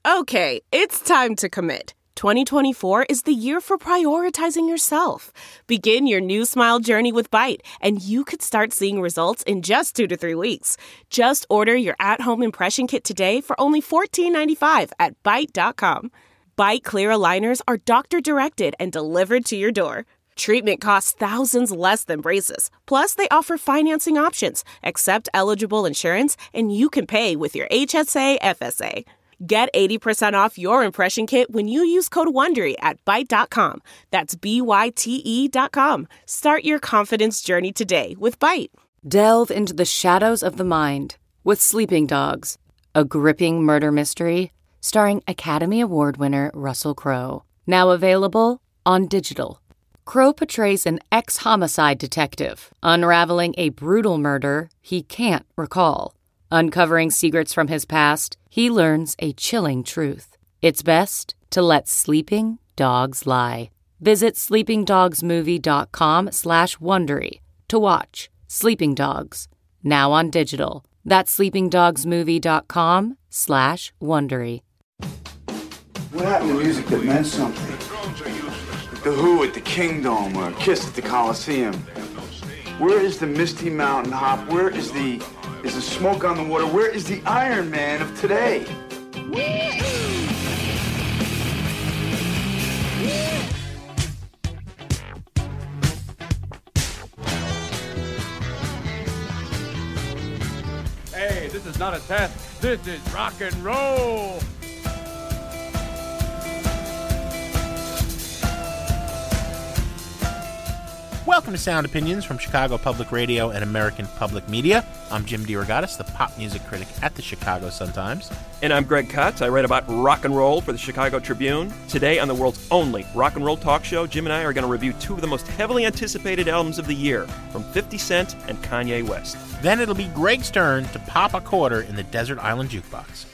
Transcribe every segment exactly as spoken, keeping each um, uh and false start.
Okay, it's time to commit. twenty twenty-four is the year for prioritizing yourself. Begin your new smile journey with Byte, and you could start seeing results in just two to three weeks. Just order your at-home impression kit today for only fourteen ninety-five at byte dot com. Byte clear aligners are doctor-directed and delivered to your door. Treatment costs thousands less than braces. Plus, they offer financing options, accept eligible insurance, and you can pay with your H S A F S A. Get eighty percent off your impression kit when you use code WONDERY at byte dot com. That's B Y T E dot com. Start your confidence journey today with Byte. Delve into the shadows of the mind with Sleeping Dogs, a gripping murder mystery starring Academy Award winner Russell Crowe. Now available on digital. Crowe portrays an ex-homicide detective unraveling a brutal murder he can't recall. Uncovering secrets from his past, he learns a chilling truth. It's best to let sleeping dogs lie. Visit sleepingdogsmovie.com slash Wondery to watch Sleeping Dogs, now on digital. That's sleepingdogsmovie.com slash Wondery. What happened to music that meant something? The Who at the Kingdom or Kiss at the Coliseum. Where is the Misty Mountain Hop? Where is the is the Smoke on the Water? Where is the Iron Man of today? Hey, this is not a test. This is rock and roll. Welcome to Sound Opinions from Chicago Public Radio and American Public Media. I'm Jim DeRogatis, the pop music critic at the Chicago Sun-Times. And I'm Greg Kutz. I write about rock and roll for the Chicago Tribune. Today on the world's only rock and roll talk show, Jim and I are going to review two of the most heavily anticipated albums of the year from fifty Cent and Kanye West. Then it'll be Greg's turn to pop a quarter in the Desert Island Jukebox.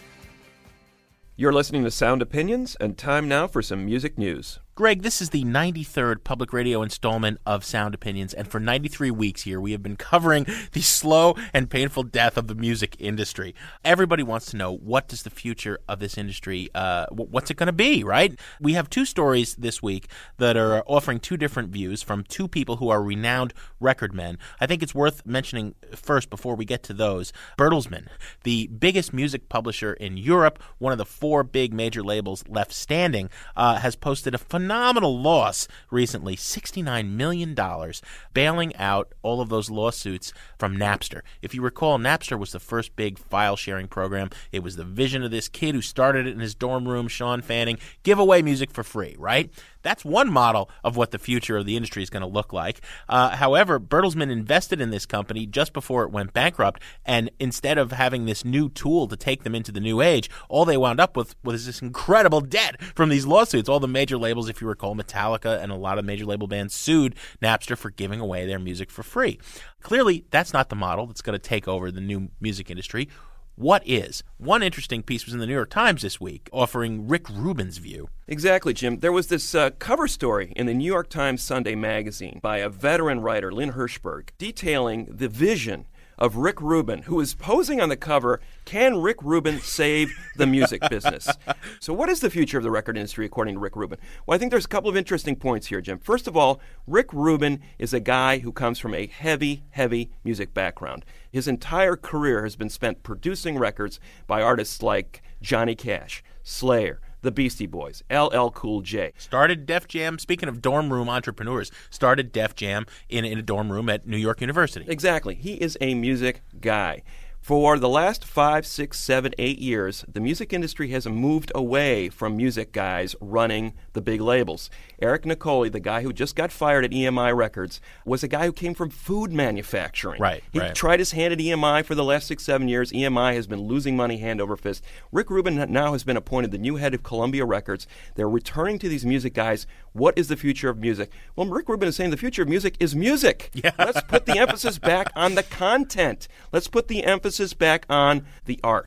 You're listening to Sound Opinions, and time now for some music news. Greg, this is the ninety-third public radio installment of Sound Opinions, and for ninety-three weeks here, we have been covering the slow and painful death of the music industry. Everybody wants to know, what does the future of this industry, uh, what's it going to be, right? We have two stories this week that are offering two different views from two people who are renowned record men. I think it's worth mentioning first, before we get to those, Bertelsmann, the biggest music publisher in Europe, one of the four big major labels left standing, uh, has posted a phenomenal Phenomenal loss recently, sixty-nine million dollars, bailing out all of those lawsuits from Napster. If you recall, Napster was the first big file-sharing program. It was the vision of this kid who started it in his dorm room, Sean Fanning, give away music for free, right? That's one model of what the future of the industry is going to look like. Uh, however, Bertelsmann invested in this company just before it went bankrupt, and instead of having this new tool to take them into the new age, all they wound up with was this incredible debt from these lawsuits. All the major labels, if you recall, Metallica and a lot of major label bands sued Napster for giving away their music for free. Clearly, that's not the model that's going to take over the new music industry. What is? One interesting piece was in the New York Times this week, offering Rick Rubin's view. Exactly, Jim. There was this uh, cover story in the New York Times Sunday magazine by a veteran writer, Lynn Hirschberg, detailing the vision of Rick Rubin, who is posing on the cover, Can Rick Rubin Save the Music Business? So what is the future of the record industry, according to Rick Rubin? Well, I think there's a couple of interesting points here, Jim. First of all, Rick Rubin is a guy who comes from a heavy, heavy music background. His entire career has been spent producing records by artists like Johnny Cash, Slayer, the Beastie Boys, L L Cool J. Started Def Jam, speaking of dorm room entrepreneurs, started Def Jam in, in a dorm room at New York University. Exactly. He is a music guy. For the last five, six, seven, eight years, the music industry has moved away from music guys running the big labels. Eric Nicoli, the guy who just got fired at E M I Records, was a guy who came from food manufacturing. Right, he right. tried his hand at E M I for the last six, seven years. E M I has been losing money hand over fist. Rick Rubin now has been appointed the new head of Columbia Records. They're returning to these music guys. What is the future of music? Well, Rick Rubin is saying the future of music is music. Yeah. Let's put the emphasis back on the content. Let's put the emphasis back on the art.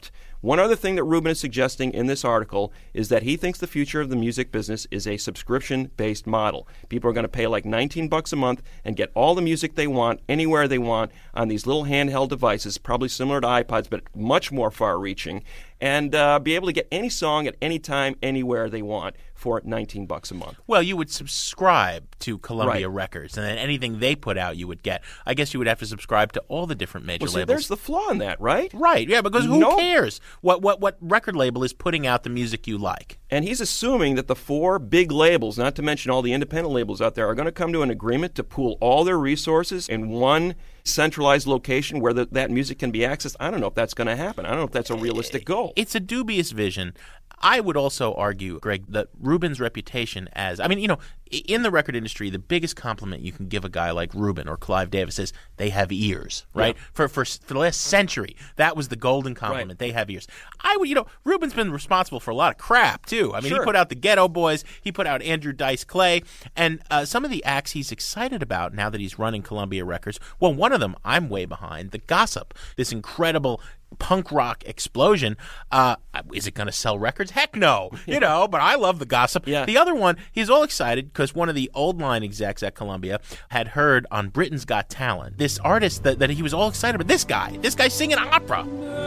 One other thing that Rubin is suggesting in this article is that he thinks the future of the music business is a subscription-based model. People are going to pay like nineteen bucks a month and get all the music they want, anywhere they want, on these little handheld devices, probably similar to iPods, but much more far-reaching, and uh, be able to get any song at any time, anywhere they want for nineteen bucks a month. Well, you would subscribe to Columbia Right. Records, and then anything they put out you would get. I guess you would have to subscribe to all the different major Well, see, labels. there's the flaw in that, right? Right, yeah, because who No. cares what, what, what record label is putting out the music you like? And he's assuming that the four big labels, not to mention all the independent labels out there, are going to come to an agreement to pool all their resources in one centralized location where the, that music can be accessed. I don't know if that's going to happen. I don't know if that's a realistic goal. It's a dubious vision. I would also argue, Greg, that Rubin's reputation as, I mean, you know, in the record industry, the biggest compliment you can give a guy like Rubin or Clive Davis is they have ears, right? Yeah. For, for for the last century, that was the golden compliment. Right. They have ears. I would, you know, Rubin's been responsible for a lot of crap, too. I mean, Sure. he put out the Ghetto Boys, he put out Andrew Dice Clay, and uh, some of the acts he's excited about now that he's running Columbia Records, well, one of them I'm way behind, The Gossip, this incredible punk rock explosion. Uh, is it going to sell records? Heck no. You know, but I love The Gossip. Yeah. The other one, he's all excited because one of the old line execs at Columbia had heard on Britain's Got Talent this artist that, that he was all excited about. This guy. This guy singing opera.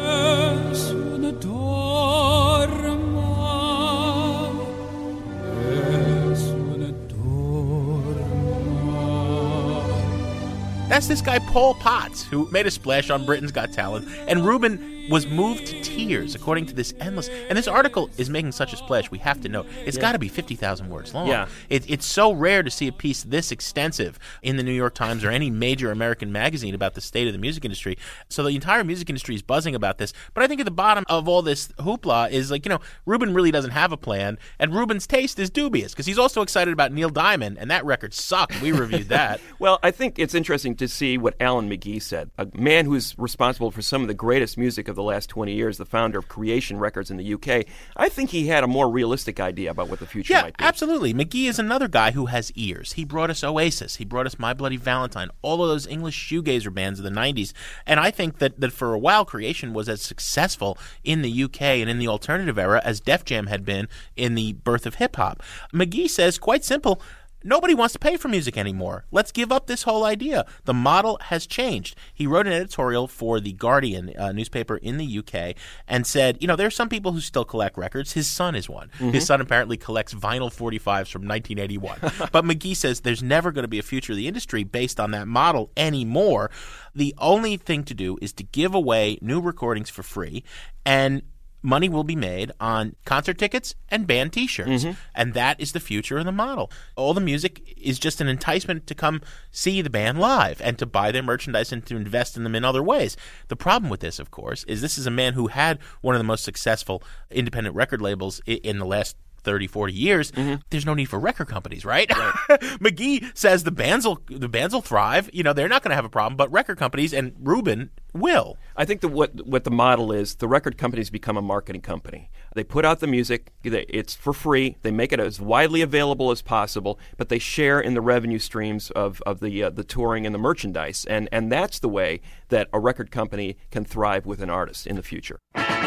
That's this guy, Paul Potts, who made a splash on Britain's Got Talent. And Rubin was moved to tears, according to this endless... And this article is making such a splash, we have to know. It's yeah. got to be fifty thousand words long. Yeah. It, it's so rare to see a piece this extensive in the New York Times or any major American magazine about the state of the music industry. So the entire music industry is buzzing about this. But I think at the bottom of all this hoopla is like, you know, Rubin really doesn't have a plan, and Rubin's taste is dubious, because he's also excited about Neil Diamond, and that record sucked. We reviewed that. Well, I think it's interesting to see what Alan McGee said, a man who's responsible for some of the greatest music of the last twenty years, the founder of Creation Records in the U K. I think he had a more realistic idea about what the future yeah, might be. Absolutely. McGee is another guy who has ears. He brought us Oasis. He brought us My Bloody Valentine, all of those English shoegazer bands of the nineties. And I think that, that for a while, Creation was as successful in the U K and in the alternative era as Def Jam had been in the birth of hip-hop. McGee says, quite simple, nobody wants to pay for music anymore. Let's give up this whole idea. The model has changed. He wrote an editorial for The Guardian uh, newspaper in the U K and said, you know, there are some people who still collect records. His son is one. Mm-hmm. His son apparently collects vinyl forty-fives from nineteen eighty-one. But McGee says there's never going to be a future of the industry based on that model anymore. The only thing to do is to give away new recordings for free, and money will be made on concert tickets and band T-shirts. Mm-hmm. And that is the future of the model. All the music is just an enticement to come see the band live and to buy their merchandise and to invest in them in other ways. The problem with this, of course, is this is a man who had one of the most successful independent record labels in the last thirty, forty years. Mm-hmm. There's no need for record companies, right? right. McGee says the bands will the bands will thrive. You know, they're not going to have a problem, but record companies and Rubin will. I think that what what the model is, the record companies become a marketing company. They put out the music, it's for free, they make it as widely available as possible, but they share in the revenue streams of, of the uh, the touring and the merchandise. And, and that's the way that a record company can thrive with an artist in the future.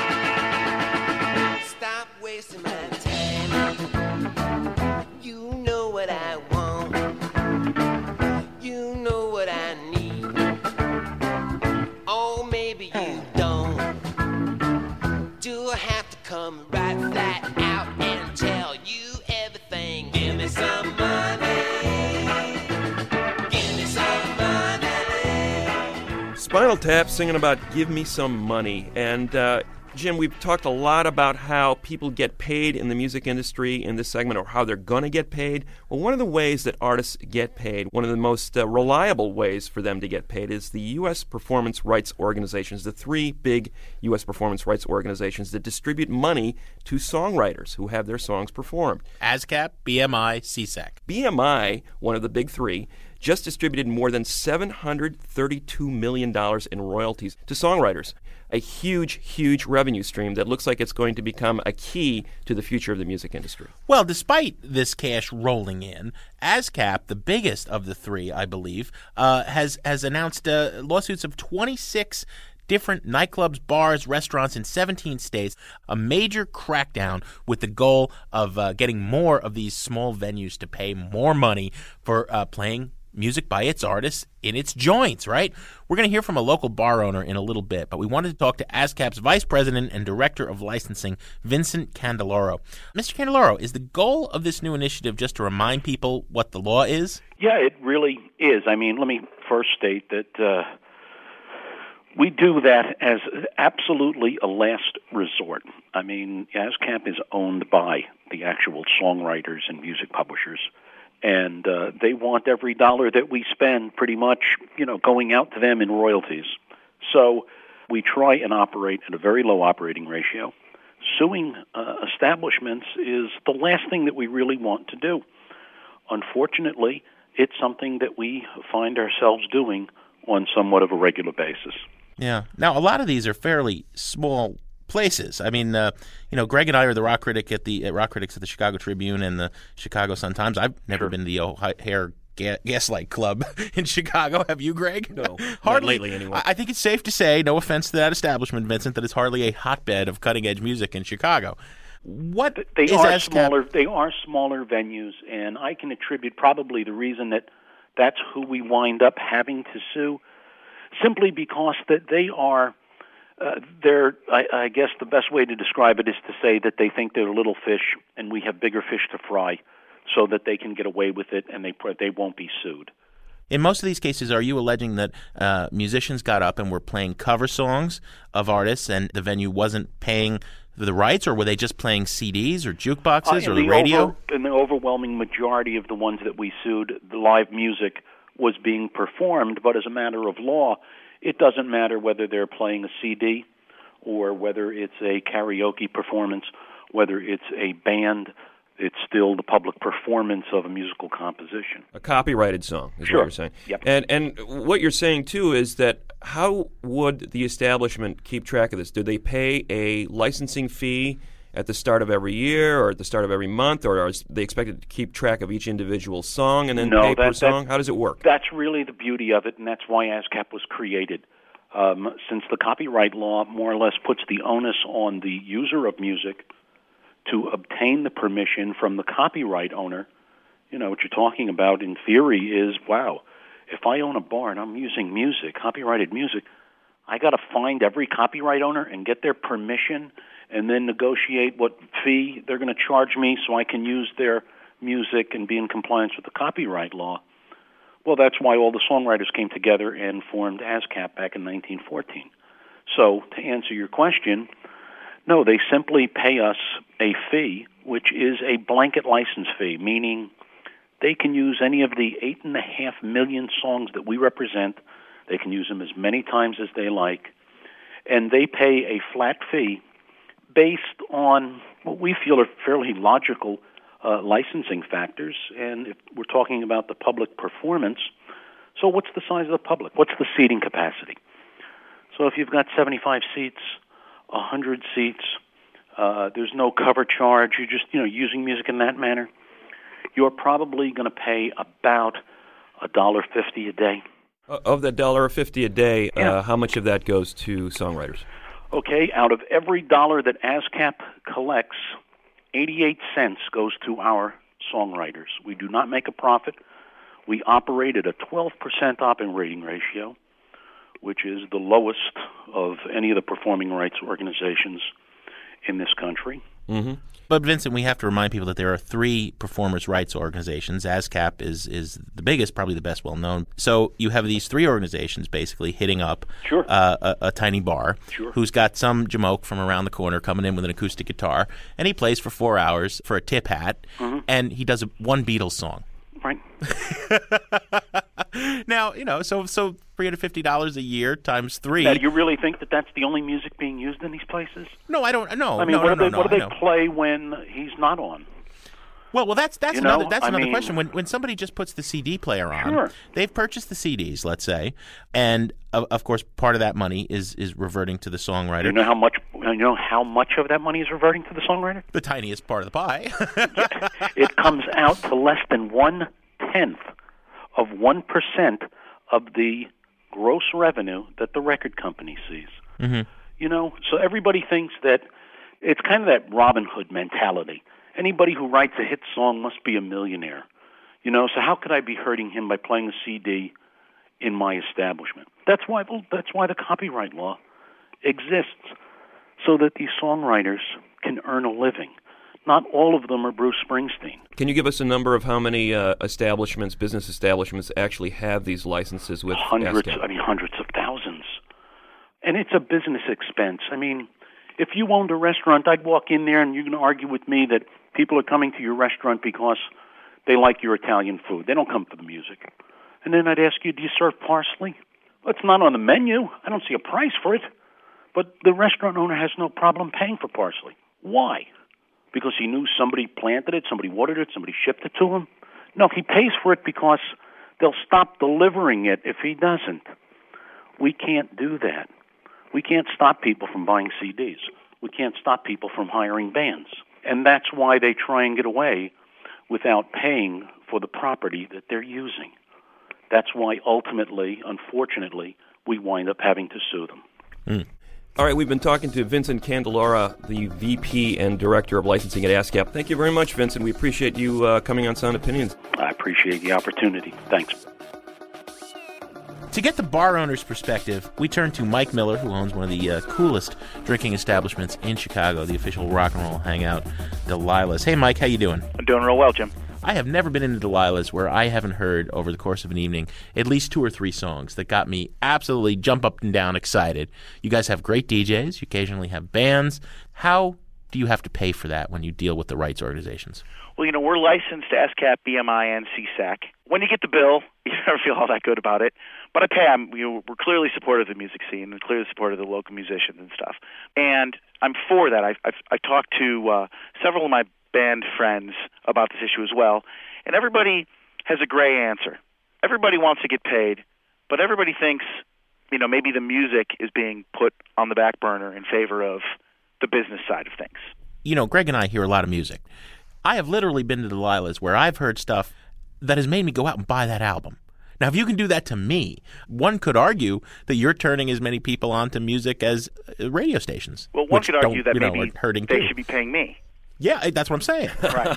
Stop wasting my time. You know what I want. You know what I need. Oh, maybe you don't. Do I have to come right flat out and tell you everything? Give me some money. Give me some money. Spinal Tap singing about Give Me Some Money. And uh, Jim, we've talked a lot about how people get paid in the music industry in this segment, or how they're going to get paid. Well, one of the ways that artists get paid, one of the most uh, reliable ways for them to get paid, is the U S performance rights organizations, the three big U S performance rights organizations that distribute money to songwriters who have their songs performed. ASCAP, B M I, C S A C. B M I, one of the big three, just distributed more than seven hundred thirty-two million dollars in royalties to songwriters. A huge, huge revenue stream that looks like it's going to become a key to the future of the music industry. Well, despite this cash rolling in, ASCAP, the biggest of the three, I believe, uh, has has announced uh, lawsuits of twenty-six different nightclubs, bars, restaurants in seventeen states, a major crackdown with the goal of uh, getting more of these small venues to pay more money for uh, playing music by its artists in its joints, right? We're going to hear from a local bar owner in a little bit, but we wanted to talk to ASCAP's Vice President and Director of Licensing, Vincent Candeloro. Mister Candeloro, is the goal of this new initiative just to remind people what the law is? Yeah, it really is. I mean, let me first state that uh, we do that as absolutely a last resort. I mean, ASCAP is owned by the actual songwriters and music publishers. And uh, they want every dollar that we spend pretty much, you know, going out to them in royalties. So we try and operate at a very low operating ratio. Suing uh, establishments is the last thing that we really want to do. Unfortunately, it's something that we find ourselves doing on somewhat of a regular basis. Yeah. Now, a lot of these are fairly small places. I mean, uh, you know, Greg and I are the rock critic at the at rock critics at the Chicago Tribune and the Chicago Sun-Times. I've never Sure. been to the O'Hare Ga- Gaslight Club in Chicago. Have you, Greg? No, hardly. not lately anyway. I I think it's safe to say, no offense to that establishment, Vincent, that it's hardly a hotbed of cutting-edge music in Chicago. What They is are ASCAP? smaller. They are smaller venues, and I can attribute probably the reason that that's who we wind up having to sue, simply because that they are. Uh, they're. I, I guess the best way to describe it is to say that they think they're little fish, and we have bigger fish to fry, so that they can get away with it, and they they won't be sued. In most of these cases, are you alleging that uh, musicians got up and were playing cover songs of artists, and the venue wasn't paying the rights, or were they just playing C Ds or jukeboxes uh, or the, the radio? Over, in the overwhelming majority of the ones that we sued, the live music was being performed, but as a matter of law, it doesn't matter whether they're playing a C D or whether it's a karaoke performance, whether it's a band. It's still the public performance of a musical composition. A copyrighted song is Sure. what you're saying. Yep. And and what you're saying, too, is that how would the establishment keep track of this? Do they pay a licensing fee at the start of every year or at the start of every month, or are they expected to keep track of each individual song and then No, pay per that- song? that- How does it work? That's really the beauty of it, and that's why ASCAP was created. Um, since the copyright law more or less puts the onus on the user of music to obtain the permission from the copyright owner, you know, what you're talking about in theory is, wow, if I own a bar and I'm using music, copyrighted music, I got to find every copyright owner and get their permission and then negotiate what fee they're going to charge me so I can use their music and be in compliance with the copyright law. Well, that's why all the songwriters came together and formed ASCAP back in nineteen fourteen. So to answer your question, no, they simply pay us a fee, which is a blanket license fee, meaning they can use any of the eight and a half million songs that we represent. They can use them as many times as they like, and they pay a flat fee based on what we feel are fairly logical uh, licensing factors. And if we're talking about the public performance, so what's the size of the public? What's the seating capacity? So if you've got seventy-five seats, one hundred seats, uh, there's no cover charge, you're just, you know, using music in that manner, you're probably going to pay about one dollar fifty a day. Uh, Of that one dollar fifty a day, Yeah. uh, how much of that goes to songwriters? Okay, out of every dollar that ASCAP collects, eighty-eight cents goes to our songwriters. We do not make a profit. We operate at a twelve percent operating ratio, which is the lowest of any of the performing rights organizations in this country. Mm-hmm. But, Vincent, we have to remind people that there are three performers' rights organizations. ASCAP is is the biggest, probably the best well-known. So you have these three organizations basically hitting up Sure. uh, a, a tiny bar Sure. who's got some jamoke from around the corner coming in with an acoustic guitar, and he plays for four hours for a tip hat, Mm-hmm. and he does a, one Beatles song. Right. Now, you know, so so three hundred fifty dollars a year times three. Now, do you really think that that's the only music being used in these places? No, I don't. No, I mean, no, what no, do they, no, what do I they know. play when he's not on? Well, well, that's that's You know, another that's I another mean- question. When when somebody just puts the C D player on, Sure. they've purchased the C Ds, let's say, and of, of course, part of that money is is reverting to the songwriter. You know how much? You know how much of that money is reverting to the songwriter? The tiniest part of the pie. It comes out to less than one tenth of one percent of the gross revenue that the record company sees. Mm-hmm. You know, so everybody thinks that it's kind of that Robin Hood mentality. Anybody who writes a hit song must be a millionaire. You know, so how could I be hurting him by playing a C D in my establishment? That's why that's why the copyright law exists, so that these songwriters can earn a living. Not all of them are Bruce Springsteen. Can you give us a number of how many uh, establishments, business establishments, actually have these licenses with Hundreds, ASCAP? I mean, hundreds of thousands. And it's a business expense. I mean, if you owned a restaurant, I'd walk in there and you're going to argue with me that people are coming to your restaurant because they like your Italian food. They don't come for the music. And then I'd ask you, do you serve parsley? Well, it's not on the menu. I don't see a price for it. But the restaurant owner has no problem paying for parsley. Why? Because he knew somebody planted it, somebody watered it, somebody shipped it to him? No, he pays for it because they'll stop delivering it if he doesn't. We can't do that. We can't stop people from buying C Ds. We can't stop people from hiring bands. And that's why they try and get away without paying for the property that they're using. That's why ultimately, unfortunately, we wind up having to sue them. Mm. All right, we've been talking to Vincent Candelora, the V P and Director of Licensing at ASCAP. Thank you very much, Vincent. We appreciate you uh, coming on Sound Opinions. I appreciate the opportunity. Thanks. To get the bar owner's perspective, we turn to Mike Miller, who owns one of the uh, coolest drinking establishments in Chicago, the official rock and roll hangout, Delilah's. Hey, Mike, how you doing? I'm doing real well, Jim. I have never been into Delilah's where I haven't heard, over the course of an evening, at least two or three songs that got me absolutely jump up and down excited. You guys have great D Js. You occasionally have bands. How do you have to pay for that when you deal with the rights organizations? Well, you know, we're licensed to ASCAP, B M I, and C S A C. When you get the bill, you never feel all that good about it. But I pay. I'm, you know, we're clearly supportive of the music scene and clearly supportive of the local musicians and stuff. And I'm for that. I've, I've, I talked to uh, several of my band friends about this issue as well, and everybody has a gray answer. Everybody wants to get paid, but everybody thinks, you know, maybe the music is being put on the back burner in favor of the business side of things. You know, Greg and I hear a lot of music. I have literally been to Delilah's where I've heard stuff that has made me go out and buy that album. Now, if you can do that to me, one could argue that you're turning as many people onto music as radio stations. Well, one could argue that you know, maybe hurting they too. should be paying me. Yeah, that's what I'm saying.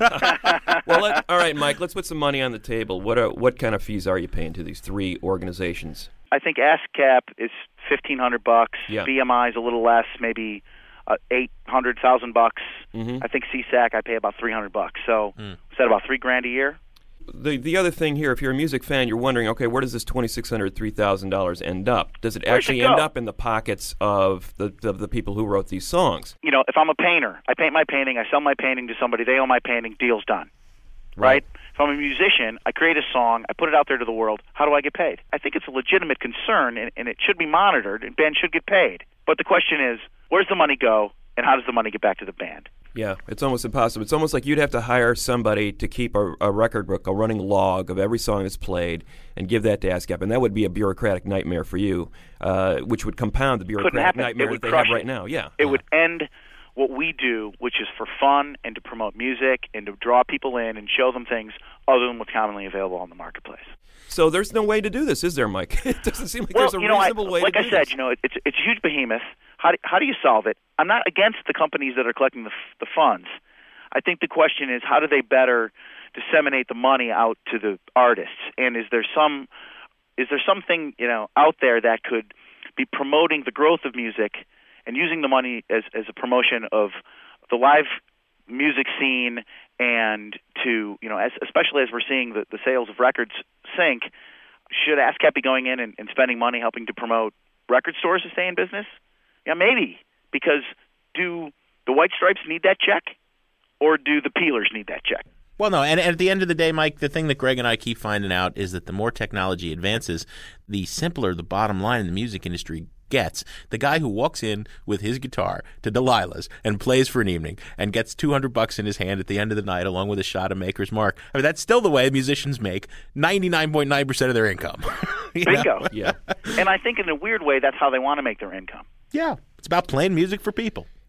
Right. Well, let, all right, Mike, let's put some money on the table. What are, what kind of fees are you paying to these three organizations? I think ASCAP is fifteen hundred bucks. Yeah. B M I is a little less, maybe uh, eight hundred thousand bucks. Mm-hmm. I think C S A C I pay about three hundred bucks. So mm. is that about three grand a year? The the other thing here, if you're a music fan, you're wondering, okay, where does this twenty-six hundred dollars, three thousand dollars end up? Does it Where's actually it go? end up in the pockets of the, of the people who wrote these songs? You know, if I'm a painter, I paint my painting, I sell my painting to somebody, they own my painting, deal's done. Right. Right? If I'm a musician, I create a song, I put it out there to the world, how do I get paid? I think it's a legitimate concern, and, and it should be monitored, and bands should get paid. But the question is, where does the money go, and how does the money get back to the band? Yeah, it's almost impossible. It's almost like you'd have to hire somebody to keep a, a record book, a running log of every song that's played, and give that to ASCAP, and that would be a bureaucratic nightmare for you, uh, which would compound the bureaucratic nightmare that they have right now. Yeah, It yeah. would end what we do, which is for fun and to promote music and to draw people in and show them things other than what's commonly available on the marketplace. So there's no way to do this, is there, Mike? It doesn't seem like well, there's a you know, reasonable I, way like to I do said, this. you know, it, it's it's a huge behemoth. How do, how do you solve it? I'm not against the companies that are collecting the, f- the funds. I think the question is, how do they better disseminate the money out to the artists? And is there some is there something, you know, out there that could be promoting the growth of music and using the money as as a promotion of the live music scene, and to, you know, as, especially as we're seeing the, the sales of records sink, should ASCAP be going in and, and spending money helping to promote record stores to stay in business? Yeah, maybe, because do the White Stripes need that check, or do the Peelers need that check? Well, no, and at the end of the day, Mike, the thing that Greg and I keep finding out is that the more technology advances, the simpler the bottom line in the music industry gets. The guy who walks in with his guitar to Delilah's and plays for an evening and gets two hundred bucks in his hand at the end of the night along with a shot of Maker's Mark. I mean, that's still the way musicians make ninety-nine point nine percent of their income. Bingo. Yeah. And I think in a weird way, that's how they want to make their income. Yeah. It's about playing music for people.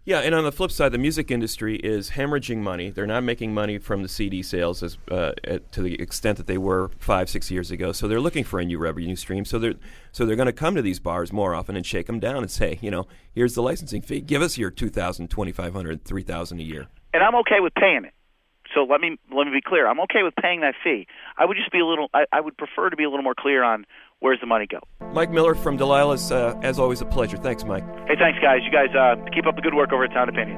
Yeah, and on the flip side, the music industry is hemorrhaging money. They're not making money from the C D sales as uh, at, to the extent that they were five, six years ago. So they're looking for a new revenue stream. So they're so they're going to come to these bars more often and shake them down and say, you know, here's the licensing fee. Give us your two thousand, twenty-five hundred, three thousand a year. And I'm okay with paying it. So let me let me be clear. I'm okay with paying that fee. I would just be a little. I, I would prefer to be a little more clear on where's the money go. Mike Miller from Delilah's, uh, as always, a pleasure. Thanks, Mike. Hey, thanks, guys. You guys uh, keep up the good work over at Sound Opinions.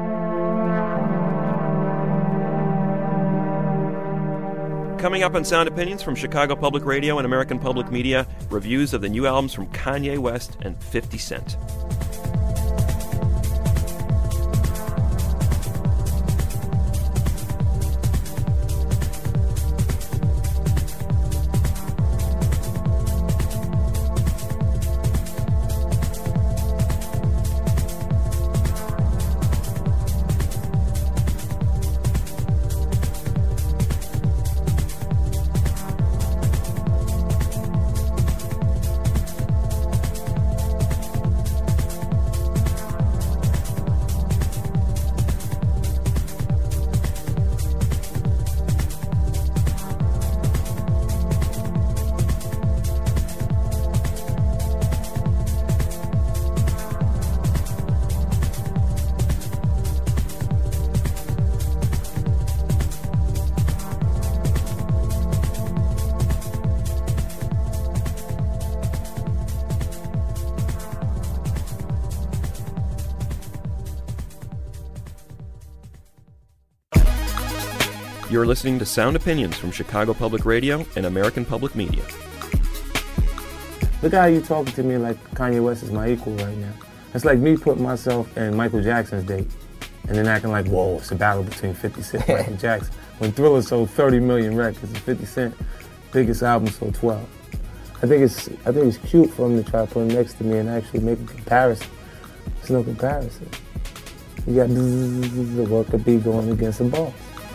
Coming up on Sound Opinions from Chicago Public Radio and American Public Media, reviews of the new albums from Kanye West and fifty Cent. You're listening to Sound Opinions from Chicago Public Radio and American Public Media. Look how you talking to me like Kanye West is my equal right now. It's like me putting myself in Michael Jackson's date and then acting like, whoa, it's a battle between fifty Cent and Michael Jackson. When Thriller sold thirty million records and fifty Cent biggest album sold twelve. I think it's I think it's cute for him to try to put him next to me and actually make a comparison. There's no comparison. You got the worker bee going against a boss.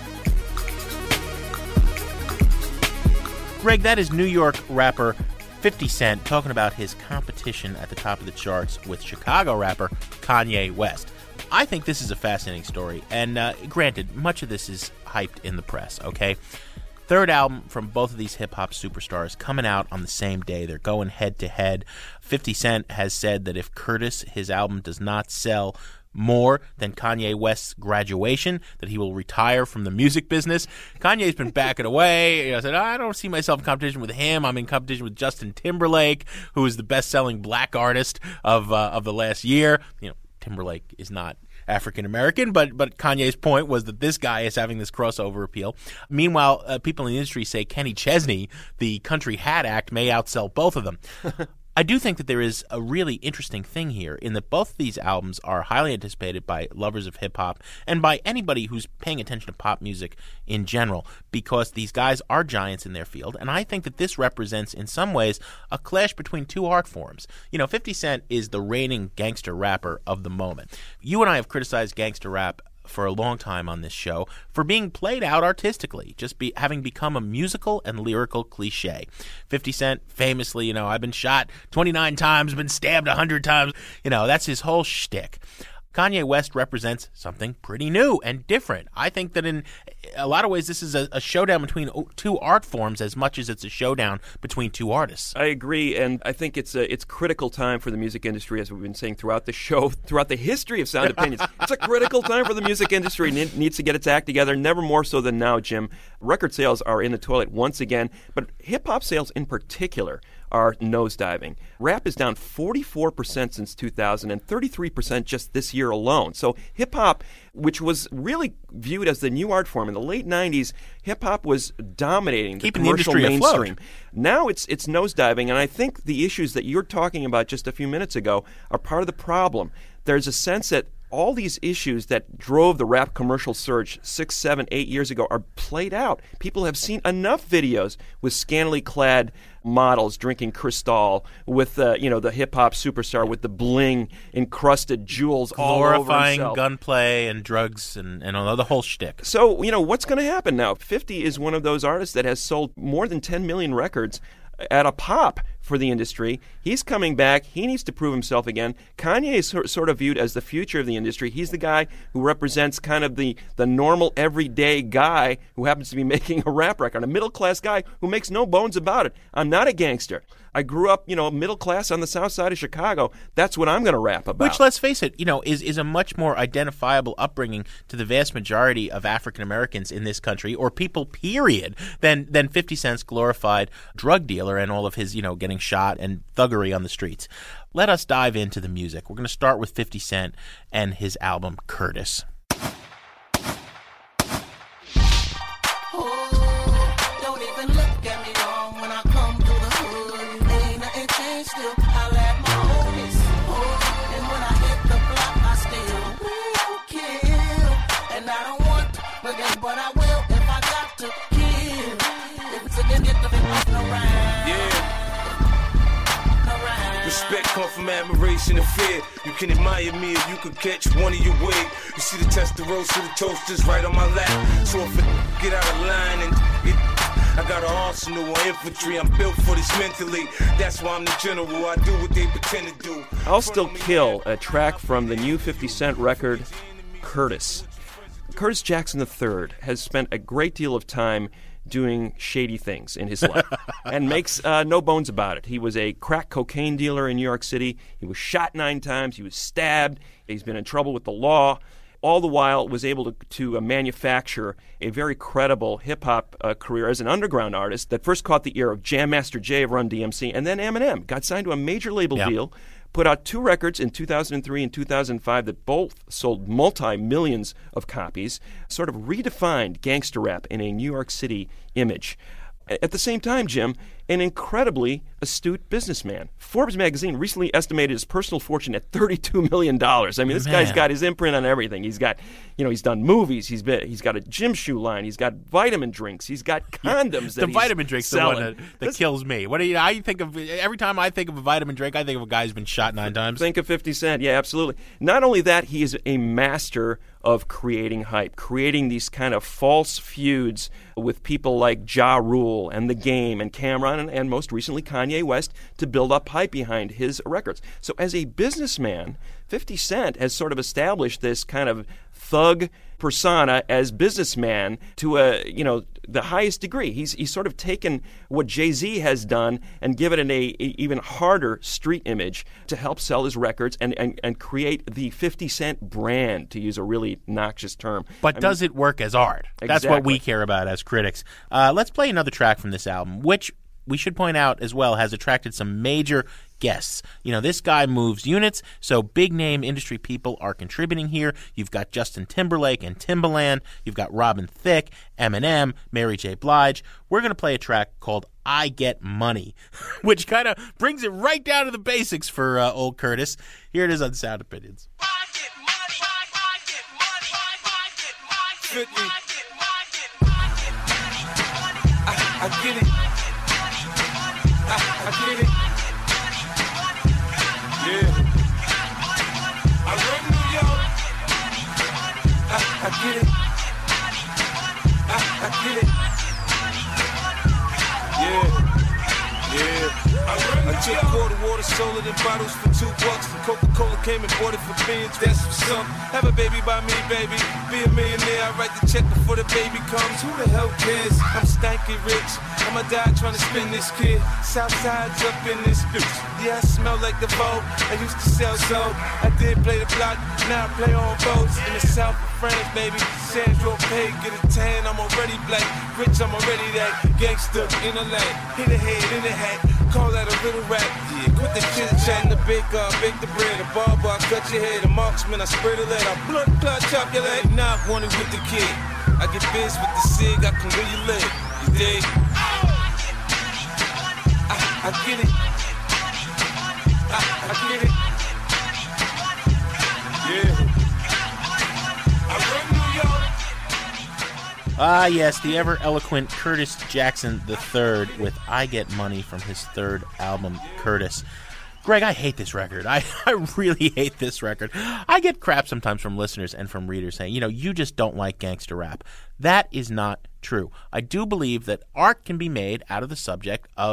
Greg, that is New York rapper fifty Cent talking about his competition at the top of the charts with Chicago rapper Kanye West. I think this is a fascinating story, and uh, granted, much of this is hyped in the press, okay? Third album from both of these hip-hop superstars coming out on the same day. They're going head-to-head. fifty Cent has said that if Curtis, his album, does not sell more than Kanye West's Graduation, that he will retire from the music business. Kanye's been backing away. You know, said, I don't see myself in competition with him. I'm in competition with Justin Timberlake, who is the best-selling black artist of uh, of the last year. You know, Timberlake is not African American, but but Kanye's point was that this guy is having this crossover appeal. Meanwhile, uh, people in the industry say Kenny Chesney, the country hat act, may outsell both of them. I do think that there is a really interesting thing here in that both of these albums are highly anticipated by lovers of hip-hop and by anybody who's paying attention to pop music in general, because these guys are giants in their field, and I think that this represents in some ways a clash between two art forms. You know, fifty Cent is the reigning gangster rapper of the moment. You and I have criticized gangster rap for a long time on this show for being played out artistically, just be having become a musical and lyrical cliche. fifty Cent famously, you know, I've been shot twenty-nine times, been stabbed one hundred times. You know, that's his whole shtick. Kanye West represents something pretty new and different. I think that in a lot of ways this is a, a showdown between two art forms as much as it's a showdown between two artists. I agree, and I think it's a it's critical time for the music industry, as we've been saying throughout the show, throughout the history of Sound Opinions. It's a critical time for the music industry. It needs to get its act together, never more so than now, Jim. Record sales are in the toilet once again, but hip-hop sales in particular are nosediving. Rap is down forty-four percent since two thousand and thirty-three percent just this year alone. So hip-hop, which was really viewed as the new art form in the late nineties, hip-hop was dominating the Keeping the commercial industry mainstream. afloat. Now it's it's nosediving, and I think the issues that you're talking about just a few minutes ago are part of the problem. There's a sense that all these issues that drove the rap commercial surge six, seven, eight years ago are played out. People have seen enough videos with scantily clad models drinking Cristal, with uh, you know the hip hop superstar with the bling encrusted jewels all over glorifying himself. Gunplay and drugs and and all the whole shtick. So you know what's going to happen now? fifty is one of those artists that has sold more than ten million records. at a pop for the industry. He's coming back. He needs to prove himself again. Kanye is sort of viewed as the future of the industry. He's the guy who represents kind of the, the normal, everyday guy who happens to be making a rap record, a middle-class guy who makes no bones about it. I'm not a gangster. I grew up, you know, middle class on the south side of Chicago. That's what I'm going to rap about. Which, let's face it, you know, is, is a much more identifiable upbringing to the vast majority of African Americans in this country, or people, period, than than fifty Cent's glorified drug dealer and all of his, you know, getting shot and thuggery on the streets. Let us dive into the music. We're going to start with fifty Cent and his album Curtis. Respect come from admiration and fear. You can admire me or you could catch one of your wig. You see the Testarossa, the toasters right on my lap. So if I get out of line and get, I got an arsenal of infantry. I'm built for this mentally. That's why I'm the general. I do what they pretend to do. I'll Still Kill, a track from the new fifty Cent record, Curtis. Curtis Jackson the third has spent a great deal of time doing shady things in his life and makes uh, no bones about it. He was a crack cocaine dealer in New York City. He was shot nine times. He was stabbed. He's been in trouble with the law. All the while was able to, to uh, manufacture a very credible hip-hop uh, career as an underground artist that first caught the ear of Jam Master Jay of Run D M C, and then Eminem. Got signed to a major label yeah. deal, put out two records in two thousand three and two thousand five that both sold multi-millions of copies, sort of redefined gangster rap in a New York City image. At the same time, Jim, an incredibly astute businessman. Forbes magazine recently estimated his personal fortune at thirty-two million dollars. I mean, this Man. guy's got his imprint on everything. He's got, you know, he's done movies. He's been, he's got a gym shoe line. He's got vitamin drinks. He's got condoms. The that he's vitamin drink's selling. the one that, that This- kills me. What do you? I think of every time I think of a vitamin drink, I think of a guy who's been shot nine times. Think of fifty Cent. Yeah, absolutely. Not only that, he is a master of creating hype, creating these kind of false feuds with people like Ja Rule and The Game and Cameron and, and most recently Kanye West to build up hype behind his records. So as a businessman, fifty Cent has sort of established this kind of thug persona as businessman to a, you know, the highest degree. He's he's sort of taken what Jay-Z has done and given it a, a even harder street image to help sell his records and, and, and create the fifty Cent brand, to use a really noxious term. But I does mean, it work as art? That's what we care about as critics. Uh, let's play another track from this album, which we should point out as well has attracted some major guests. You know, this guy moves units, so big-name industry people are contributing here. You've got Justin Timberlake and Timbaland. You've got Robin Thicke, Eminem, Mary J. Blige. We're going to play a track called I Get Money, which kind of brings it right down to the basics for uh, old Curtis. Here it is on Sound Opinions. I, I get it. I, I get it. Yeah. I run New York. I, I get it. I, I get it. Yeah. Yeah. I run New York. I took water, water, sold it in bottles for two bucks. And Coca-Cola came and bought it for beans. That's what's up. Have a baby by me, baby. Be a millionaire. I write the check before the baby comes. Who the hell cares? I'm stanky rich. I'ma die trying to spin this kid. Southside's up in this bitch. Yeah, I smell like the Vogue. I used to sell soap. I did play the block. Now I play on boats in the south of France, baby. Sandro Pay, get a tan. I'm already black. Rich, I'm already that. Gangster in the lane. Hit a head in the hat. Call that a little rap. Yeah, quit the chit chat. The big uh, bake the bread. The barber, I cut your head. The marksman, I spread a lead. I blood clot, chop your leg. Now I want it with the kid. I get biz with the cig. I can where you live. You dig? I, I get it. I, I get it. Yeah. I run New York. Ah, yes, the ever-eloquent Curtis Jackson the third with I Get Money from his third album, Curtis. Greg, I hate this record. I, I really hate this record. I get crap sometimes from listeners and from readers saying, you know, you just don't like gangster rap. That is not true. I do believe that art can be made out of the subject of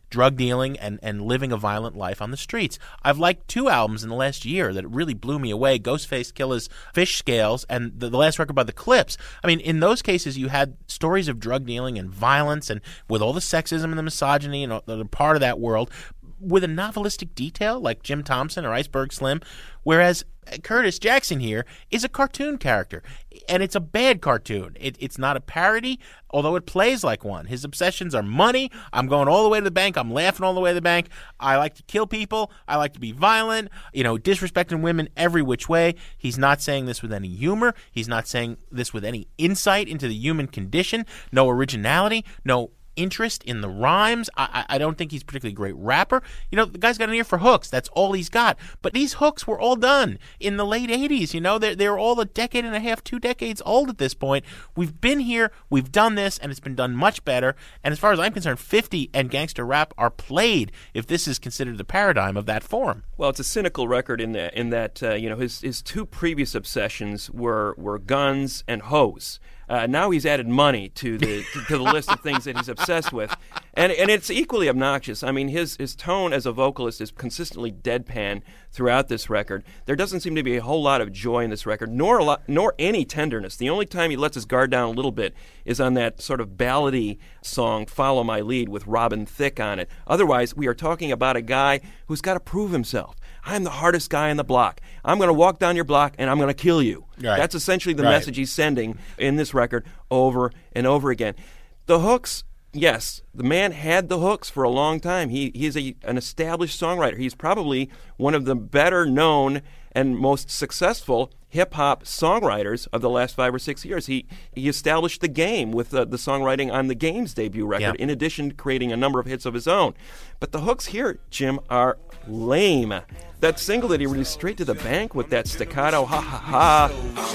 drug dealing and, and living a violent life on the streets. I've liked two albums in the last year that really blew me away, Ghostface Killah's Fish Scales and the, the last record by The Clips. I mean, in those cases, you had stories of drug dealing and violence and with all the sexism and the misogyny and the part of that world with a novelistic detail like Jim Thompson or Iceberg Slim, whereas Curtis Jackson here is a cartoon character, and it's a bad cartoon. It, it's not a parody, although it plays like one. His obsessions are money. I'm going all the way to the bank. I'm laughing all the way to the bank. I like to kill people. I like to be violent, you know, disrespecting women every which way. He's not saying this with any humor. He's not saying this with any insight into the human condition, no originality, no interest in the rhymes. I, I don't think he's a particularly great rapper. You know, the guy's got an ear for hooks. That's all he's got. But these hooks were all done in the late eighties. You know, they're, they're all a decade and a half, two decades old at this point. We've been here, we've done this, and it's been done much better. And as far as I'm concerned, fifty and gangster rap are played if this is considered the paradigm of that form. Well, it's a cynical record in that, in that uh, you know, his, his two previous obsessions were, were guns and hoes. Uh, now he's added money to the to, to the list of things that he's obsessed with, and and it's equally obnoxious. I mean, his his tone as a vocalist is consistently deadpan throughout this record. There doesn't seem to be a whole lot of joy in this record, nor a lot, nor any tenderness. The only time he lets his guard down a little bit is on that sort of ballady song "Follow My Lead" with Robin Thicke on it. Otherwise, we are talking about a guy who's got to prove himself. I'm the hardest guy on the block. I'm going to walk down your block and I'm going to kill you. Right. That's essentially the right. message he's sending in this record over and over again. The hooks, yes, the man had the hooks for a long time. He he is a, an established songwriter. He's probably one of the better known and most successful hip-hop songwriters of the last five or six years. He he established the game with the, the songwriting on the Game's debut record, yeah. in addition to creating a number of hits of his own. But the hooks here, Jim, are lame. That single that he released, Straight to the Bank, with that staccato ha ha ha.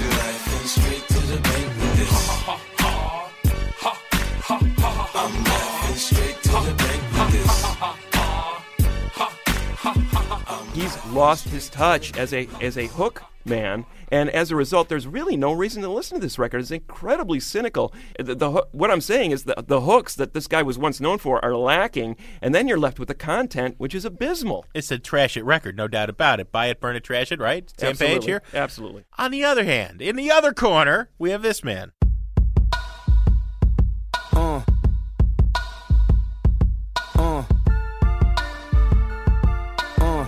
He's lost his touch as a as a hook man, and as a result, there's really no reason to listen to this record. It's incredibly cynical. The, the, what I'm saying is that the hooks that this guy was once known for are lacking, and then you're left with the content, which is abysmal. It's a trash it record, no doubt about it. Buy it, burn it, trash it, right? Same Absolutely. page here? Absolutely. On the other hand, in the other corner, we have this man. Uh. Uh. Uh.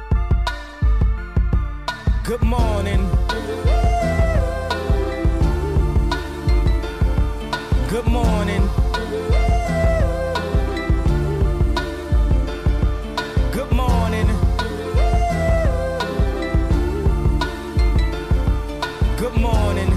Good morning. Good morning. Good morning. Good morning.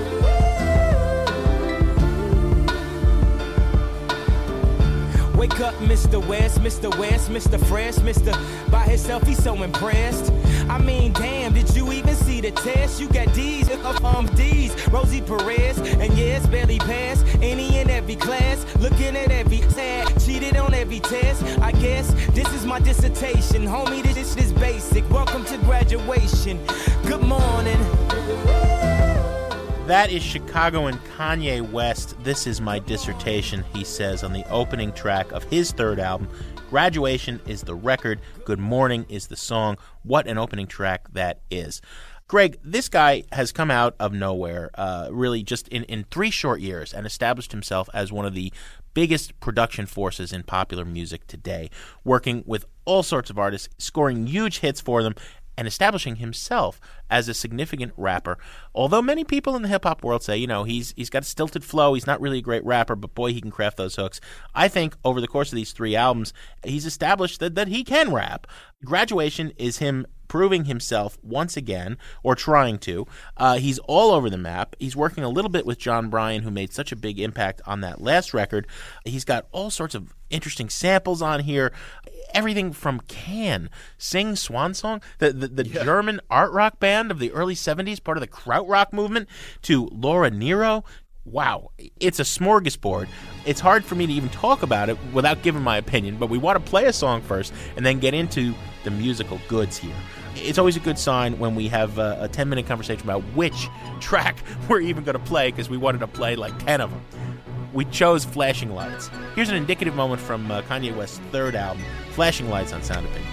Wake up, Mister West, Mister West, Mister Fresh, Mister By himself, he's so impressed. I mean, damn, did you even see the test? You got D's, um, D's, Rosie Perez, and yes, barely passed any and every class. Looking at every sad, cheated on every test. I guess this is my dissertation, homie. This is basic. Welcome to graduation. Good morning. That is Chicago and Kanye West. This is my dissertation, he says on the opening track of his third album. Graduation is the record. Good Morning is the song. What an opening track that is. Greg, this guy has come out of nowhere, uh, really just in, in three short years, and established himself as one of the biggest production forces in popular music today, working with all sorts of artists, scoring huge hits for them, and establishing himself as a significant rapper. Although many people in the hip-hop world say, you know, he's he's got a stilted flow, he's not really a great rapper, but boy, he can craft those hooks. I think over the course of these three albums, he's established that, that he can rap. Graduation is him proving himself once again, or trying to. Uh, he's all over the map. He's working a little bit with John Bryan, who made such a big impact on that last record. He's got all sorts of interesting samples on here. Everything from Can, Sing Swan Song, the, the, the yeah. German art rock band of the early seventies, part of the krautrock movement, to Laura Nyro. Wow, it's a smorgasbord. It's hard for me to even talk about it without giving my opinion, but we want to play a song first and then get into the musical goods here. It's always a good sign when we have a, a ten-minute conversation about which track we're even going to play, because we wanted to play like ten of them. we chose Flashing Lights. Here's an indicative moment from uh, Kanye West's third album, Flashing Lights on Sound Opinions.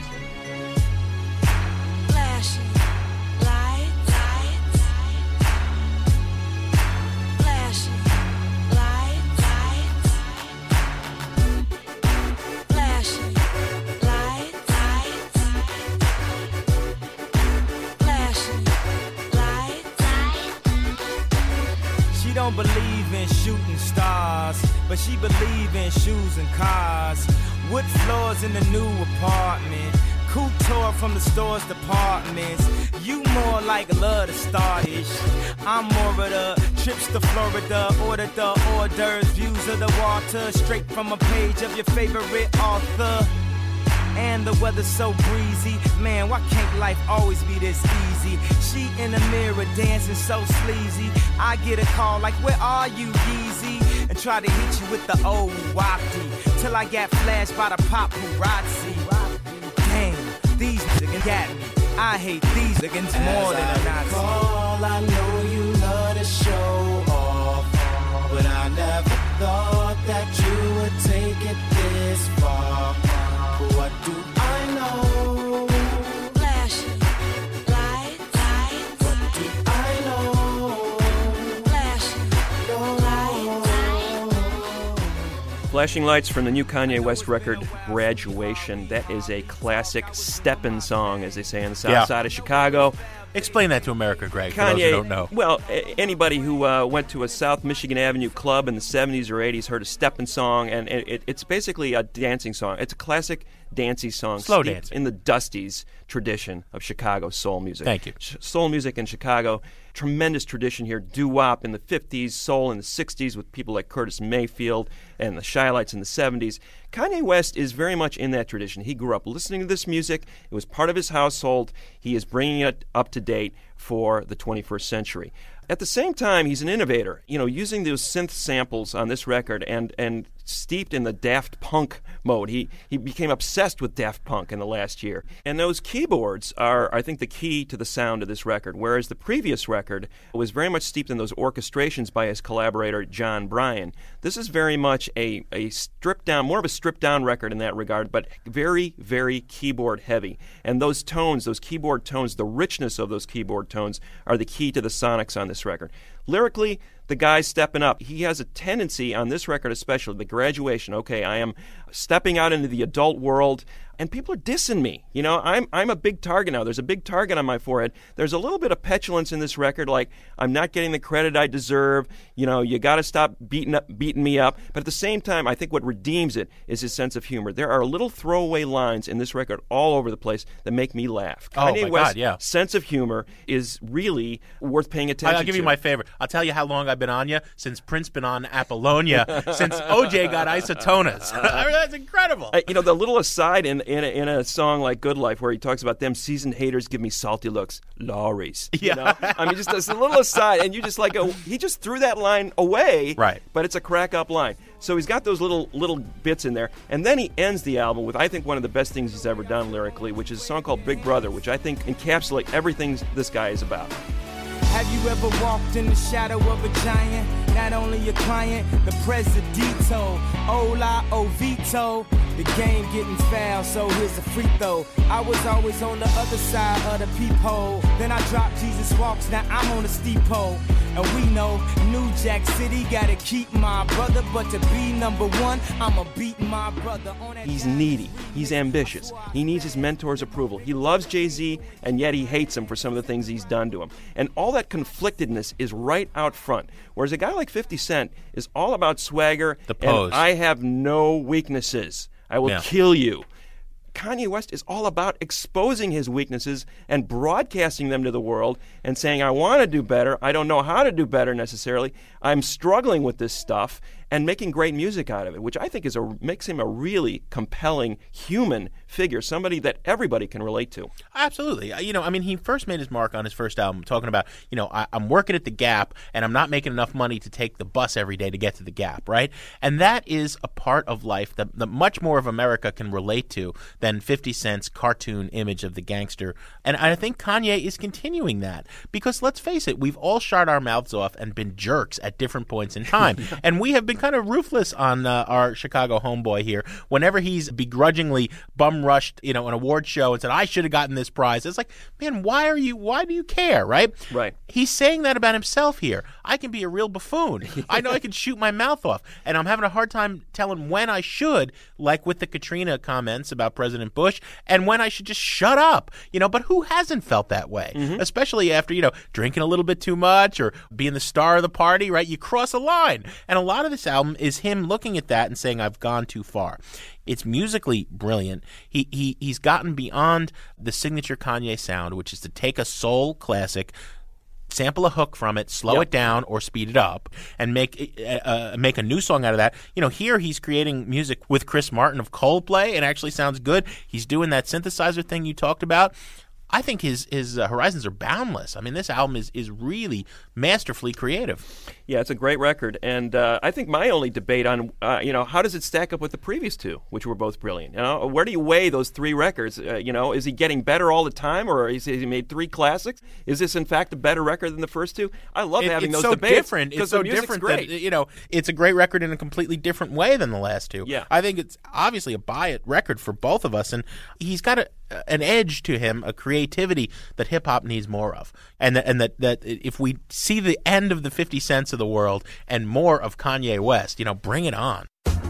She don't believe in shooting stars, but she believe in shoes and cars. Wood floors in the new apartment, couture from the store's departments. You more like love to start-ish. I'm more of the trips to Florida, order the hors d'oeuvres, views of the water, straight from a page of your favorite author. And the weather's so breezy, man, why can't life always be this easy? She in the mirror dancing so sleazy. I get a call like, where are you, Yeezy? And try to hit you with the old wafty, till I got flashed by the paparazzi. Damn, these niggas got me. I hate these niggas more than a Nazi. Call, I know you love to show off, but I never thought that you would take it this far. What do I know? Flashing lights, lights. What do I know? Flashing lights. Flashing Lights from the new Kanye West record, Graduation. That is a classic steppin' song, as they say on the south Yeah. side of Chicago. Explain that to America, Greg, for Kanye, those who don't know. Well, a- anybody who uh, went to a South Michigan Avenue club in the seventies or eighties heard a steppin' song, and it, it, it's basically a dancing song. It's a classic dancey song. Slow steeped dancing. in the Dusties tradition of Chicago soul music. Thank you. Sh- soul music in Chicago, tremendous tradition here. Doo-wop in the fifties, soul in the sixties with people like Curtis Mayfield and the Shy-Lights in the seventies. Kanye West is very much in that tradition. He grew up listening to this music. It was part of his household. He is bringing it up to date for the twenty-first century. At the same time, he's an innovator, you know, using those synth samples on this record and, and steeped in the Daft Punk mode. He he became obsessed with Daft Punk in the last year. And those keyboards are, I think, the key to the sound of this record, whereas the previous record was very much steeped in those orchestrations by his collaborator, John Bryan. This is very much a, a stripped down, more of a stripped down record in that regard, but very, very keyboard heavy. And those tones, those keyboard tones, the richness of those keyboard tones are the key to the sonics on this record. Lyrically, the guy's stepping up. He has a tendency on this record especially, the Graduation, okay, I am stepping out into the adult world, and people are dissing me. You know, I'm I'm a big target now. There's a big target on my forehead. There's a little bit of petulance in this record, like I'm not getting the credit I deserve. You know, you got to stop beating up, beating me up. But at the same time, I think what redeems it is his sense of humor. There are little throwaway lines in this record all over the place that make me laugh. Oh, Kanye my West's God, yeah. sense of humor is really worth paying attention to. I'll give you my favorite. I'll tell you how long I've been on you, since Prince been on Apollonia, since O J got isotonas. I mean, that's incredible. Uh, you know, the little aside in in a, in a song like Good Life where he talks about them seasoned haters give me salty looks, Lawry's. You Yeah. know? I mean, just this little aside, and you just like, oh, he just threw that line away. Right. But it's a crack up line. So he's got those little little bits in there. And then he ends the album with, I think, one of the best things he's ever done lyrically, which is a song called Big Brother, which I think encapsulates everything this guy is about. Have you ever walked in the shadow of a giant? Not only your client, the presidito. Hola, Ovito. The game getting foul, so here's a free throw. I was always on the other side of the peephole. Then I dropped Jesus Walks, now I'm on the steep pole. And we know New Jack City gotta keep my brother, but to be number one, I'ma beat my brother on that. He's needy. He's ambitious. He needs his mentor's approval. He loves Jay-Z, and yet he hates him for some of the things he's done to him. And all that conflictedness is right out front. Whereas a guy like fifty Cent is all about swagger. The pose. And I have no weaknesses. I will Yeah. kill you. Kanye West is all about exposing his weaknesses and broadcasting them to the world and saying, I want to do better. I don't know how to do better necessarily. I'm struggling with this stuff, and making great music out of it, which I think is a makes him a really compelling human figure, somebody that everybody can relate to. Absolutely. Uh, You know, I mean, he first made his mark on his first album talking about, you know, I, I'm working at the Gap and I'm not making enough money to take the bus every day to get to the Gap, right? And that is a part of life that, that much more of America can relate to than fifty Cent's cartoon image of the gangster. And I think Kanye is continuing that because, let's face it, we've all shot our mouths off and been jerks at different points in time. And we have been kind of ruthless on uh, our Chicago homeboy here. Whenever he's begrudgingly bum-rushed, you know, an award show and said, I should have gotten this prize, it's like, man, why are you, why do you care, right? Right. He's saying that about himself here. I can be a real buffoon. I know I can shoot my mouth off. And I'm having a hard time telling when I should, like with the Katrina comments about President Bush, and when I should just shut up. You know, but who hasn't felt that way? Mm-hmm. Especially after, you know, drinking a little bit too much or being the star of the party, right? You cross a line. And a lot of this album is him looking at that and saying, I've gone too far. It's musically brilliant. He he he's gotten beyond the signature Kanye sound, which is to take a soul classic, sample a hook from it, slow yep. it down or speed it up, and make uh, make a new song out of that. You know, here he's creating music with Chris Martin of Coldplay. It actually sounds good. He's doing that synthesizer thing you talked about. I think his his uh, horizons are boundless. I mean, this album is, is really masterfully creative. Yeah, it's a great record, and uh, I think my only debate on, uh, you know, how does it stack up with the previous two, which were both brilliant? You know, where do you weigh those three records? Uh, you know, is he getting better all the time, or is he, has he made three classics? Is this in fact a better record than the first two? I love it, having it's those so debates. Different. It's so different. That, you know, it's a great record in a completely different way than the last two. Yeah, I think it's obviously a buy-it record for both of us, and he's got a. an edge to him, a creativity that hip-hop needs more of. And that, and that, that if we see the end of the fifty Cents of the world and more of Kanye West, you know, bring it on.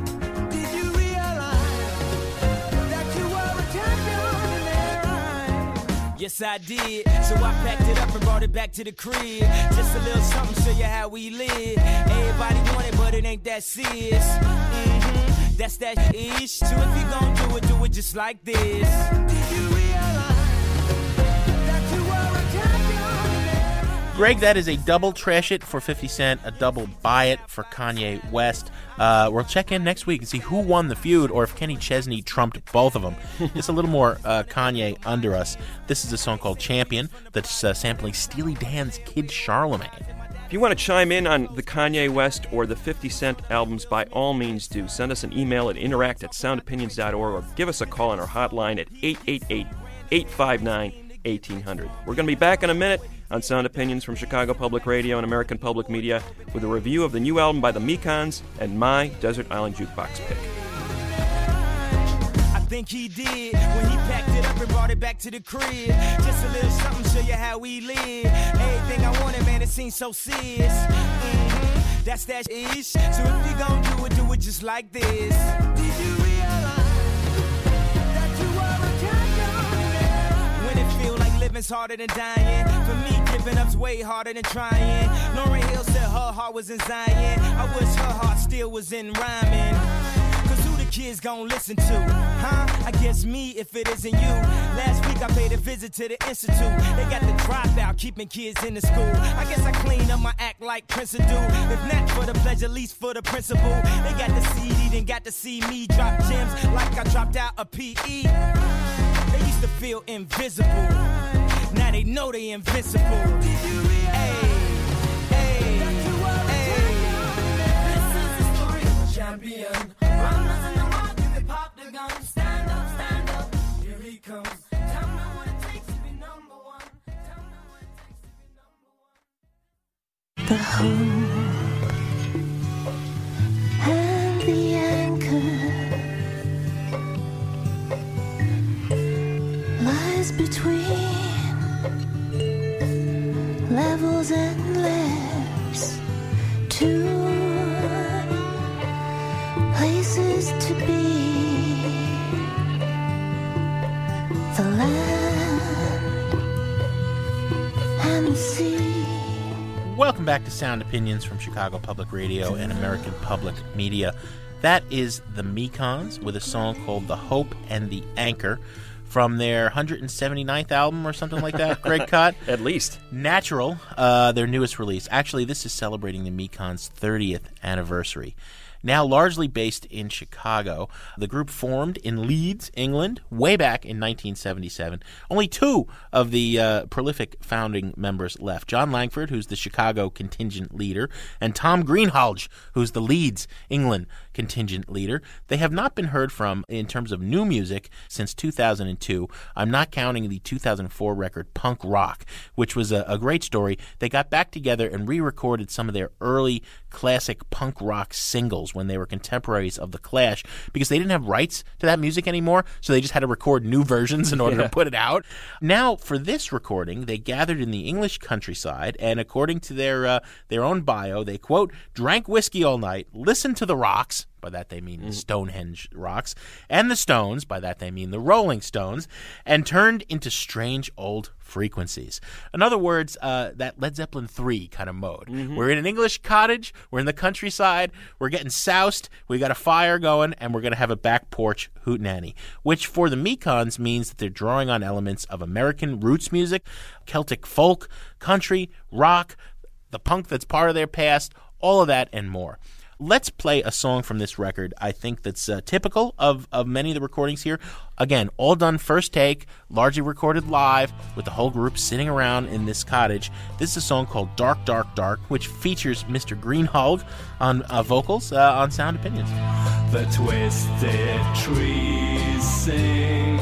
Yes, I did. So I packed it up and brought it back to the crib. Just a little something, show you how we live. Everybody want it, but it ain't that serious. Mm-hmm. That's that ish. So if you gon' do it, do it just like this. Did you realize that you were a champion? Greg, that is a double trash it for fifty Cent, a double buy it for Kanye West. Uh, we'll check in next week and see who won the feud or if Kenny Chesney trumped both of them. It's a little more uh, Kanye under us. This is a song called Champion that's uh, sampling Steely Dan's Kid Charlemagne. If you want to chime in on the Kanye West or the fifty Cent albums, by all means do. Send us an email at interact at sound opinions dot org or give us a call on our hotline at eight eight eight, eight five nine, one eight zero zero. We're going to be back in a minute on Sound Opinions from Chicago Public Radio and American Public Media with a review of the new album by the Mekons and my Desert Island Jukebox pick. I think he did when he packed it up and brought it back to the crib. Just a little something, show you how we live. Everything I wanted, man, it seems so serious. Mm-hmm. That's that ish. So if you gon' do it, do it just like this. Did you realize that you were a champion? When it feel like living's harder than dying, for me giving up's way harder than trying. Lauryn Hill said her heart was in Zion. I wish her heart still was in rhyming. Kids gon' listen to, huh? I guess me if it isn't you. Last week I paid a visit to the institute. They got the dropout, keeping kids in the school. I guess I clean up my act like Prince would do. If not for the pleasure, at least for the principle. They got the C D, then got to see me drop gems like I dropped out a P E. They used to feel invisible. Now they know they invincible. Hey, hey, hey. This is the story of a champion. Stand up, stand up, here he comes. Tell me what it takes to be number one. Tell me what it takes to be number one. The hope and the anchor lies between levels and layers. Two places to be. The land and the sea. Welcome back to Sound Opinions from Chicago Public Radio and American Public Media. That is the Mekons with a song called The Hope and the Anchor from their one hundred seventy-ninth album or something like that, Greg Kot. At least. Natural, uh, their newest release. Actually, this is celebrating the Mekons' thirtieth anniversary. now largely based in Chicago. The group formed in Leeds, England, way back in nineteen seventy-seven. Only two of the uh, prolific founding members left. John Langford, who's the Chicago contingent leader, and Tom Greenhalgh, who's the Leeds, England contingent leader. They have not been heard from in terms of new music since two thousand two. I'm not counting the two thousand four record Punk Rock, which was a, a great story. They got back together and re-recorded some of their early classic punk rock singles when they were contemporaries of The Clash, because they didn't have rights to that music anymore, so they just had to record new versions in order yeah. to put it out. Now, for this recording, they gathered in the English countryside, and according to their uh, their own bio, they, quote, drank whiskey all night, listened to the Rocks, by that they mean the Stonehenge Rocks, and the Stones, by that they mean the Rolling Stones, and turned into strange old frequencies. In other words, uh, that Led Zeppelin three kind of mode. Mm-hmm. We're in an English cottage, we're in the countryside, we're getting soused, we got a fire going, and we're going to have a back porch hootenanny, which for the Mekons means that they're drawing on elements of American roots music, Celtic folk, country, rock, the punk that's part of their past, all of that and more. Let's play a song from this record, I think, that's uh, typical of, of many of the recordings here. Again, all done first take, largely recorded live, with the whole group sitting around in this cottage. This is a song called Dark, Dark, Dark, which features Mister Greenhalgh on uh, vocals uh, on Sound Opinions. The twisted trees sing,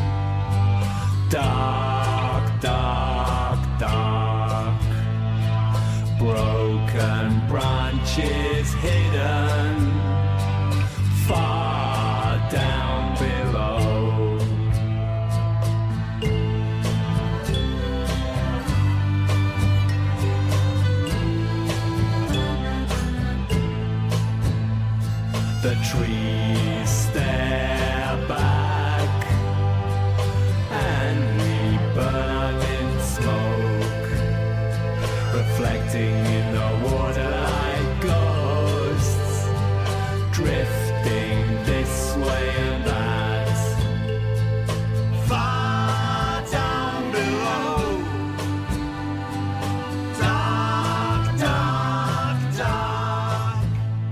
dark, dark, dark, broken branches hidden far down below. The trees stare back and we burn in smoke, reflecting in the water like ghosts, drifting this way and that, far down below. Dark, dark, dark.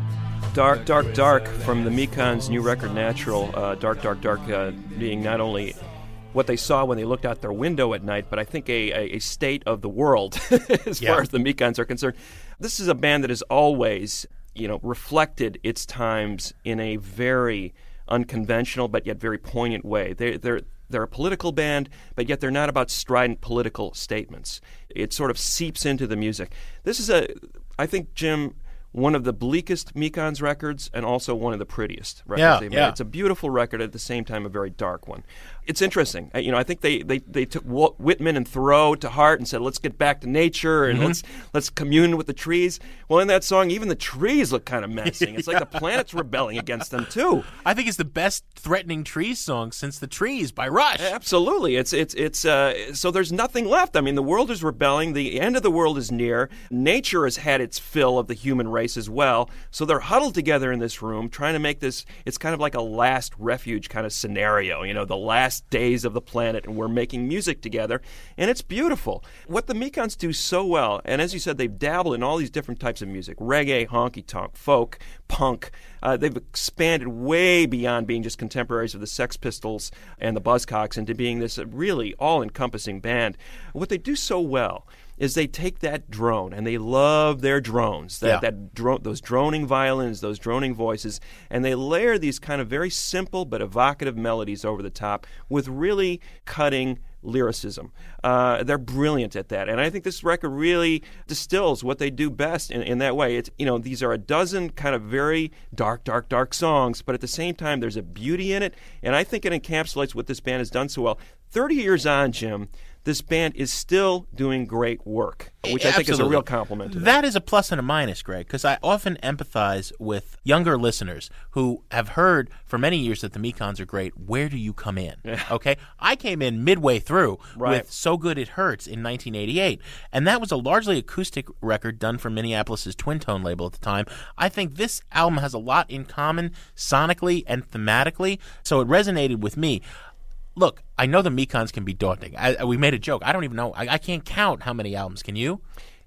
Dark, Dark, Dark from the Mekons' new record, Natural. Uh, dark, Dark, Dark uh, being not only what they saw when they looked out their window at night, but I think a, a, a state of the world as yeah. far as the Mekons are concerned. This is a band that has always, you know, reflected its times in a very unconventional but yet very poignant way. They, they're they're a political band, but yet they're not about strident political statements. It sort of seeps into the music. This is a, I think, Jim, one of the bleakest Mekons records and also one of the prettiest records yeah, they've yeah. made. It's a beautiful record, at the same time a very dark one. It's interesting. You know, I think they, they, they took Whitman and Thoreau to heart and said, let's get back to nature and mm-hmm. let's let's commune with the trees. Well, in that song, even the trees look kind of menacing. It's yeah. like the planet's rebelling against them, too. I think it's the best threatening trees song since The Trees by Rush. Absolutely. It's it's it's uh, so there's nothing left. I mean, the world is rebelling. The end of the world is near. Nature has had its fill of the human race as well. So they're huddled together in this room trying to make this, it's kind of like a last refuge kind of scenario, you know, the last days of the planet, and we're making music together, and it's beautiful. What the Mekons do so well, and as you said, they've dabbled in all these different types of music, reggae, honky-tonk, folk, punk. Uh, they've expanded way beyond being just contemporaries of the Sex Pistols and the Buzzcocks into being this really all-encompassing band. What they do so well is they take that drone, and they love their drones, that, yeah. that dro- those droning violins, those droning voices, and they layer these kind of very simple but evocative melodies over the top with really cutting lyricism. Uh, they're brilliant at that, and I think this record really distills what they do best in, in that way. It's, you know, these are a dozen kind of very dark, dark, dark songs, but at the same time, there's a beauty in it, and I think it encapsulates what this band has done so well. Thirty years on, Jim, this band is still doing great work, which I think Absolutely. is a real compliment to them. That is a plus and a minus, Greg, because I often empathize with younger listeners who have heard for many years that the Mekons are great. Where do you come in? Yeah. Okay, I came in midway through right. with So Good It Hurts in nineteen eighty-eight, and that was a largely acoustic record done for Minneapolis' Twin Tone label at the time. I think this album has a lot in common sonically and thematically, so it resonated with me. Look, I know the Mekons can be daunting. I, we made a joke. I don't even know. I, I can't count how many albums. Can you?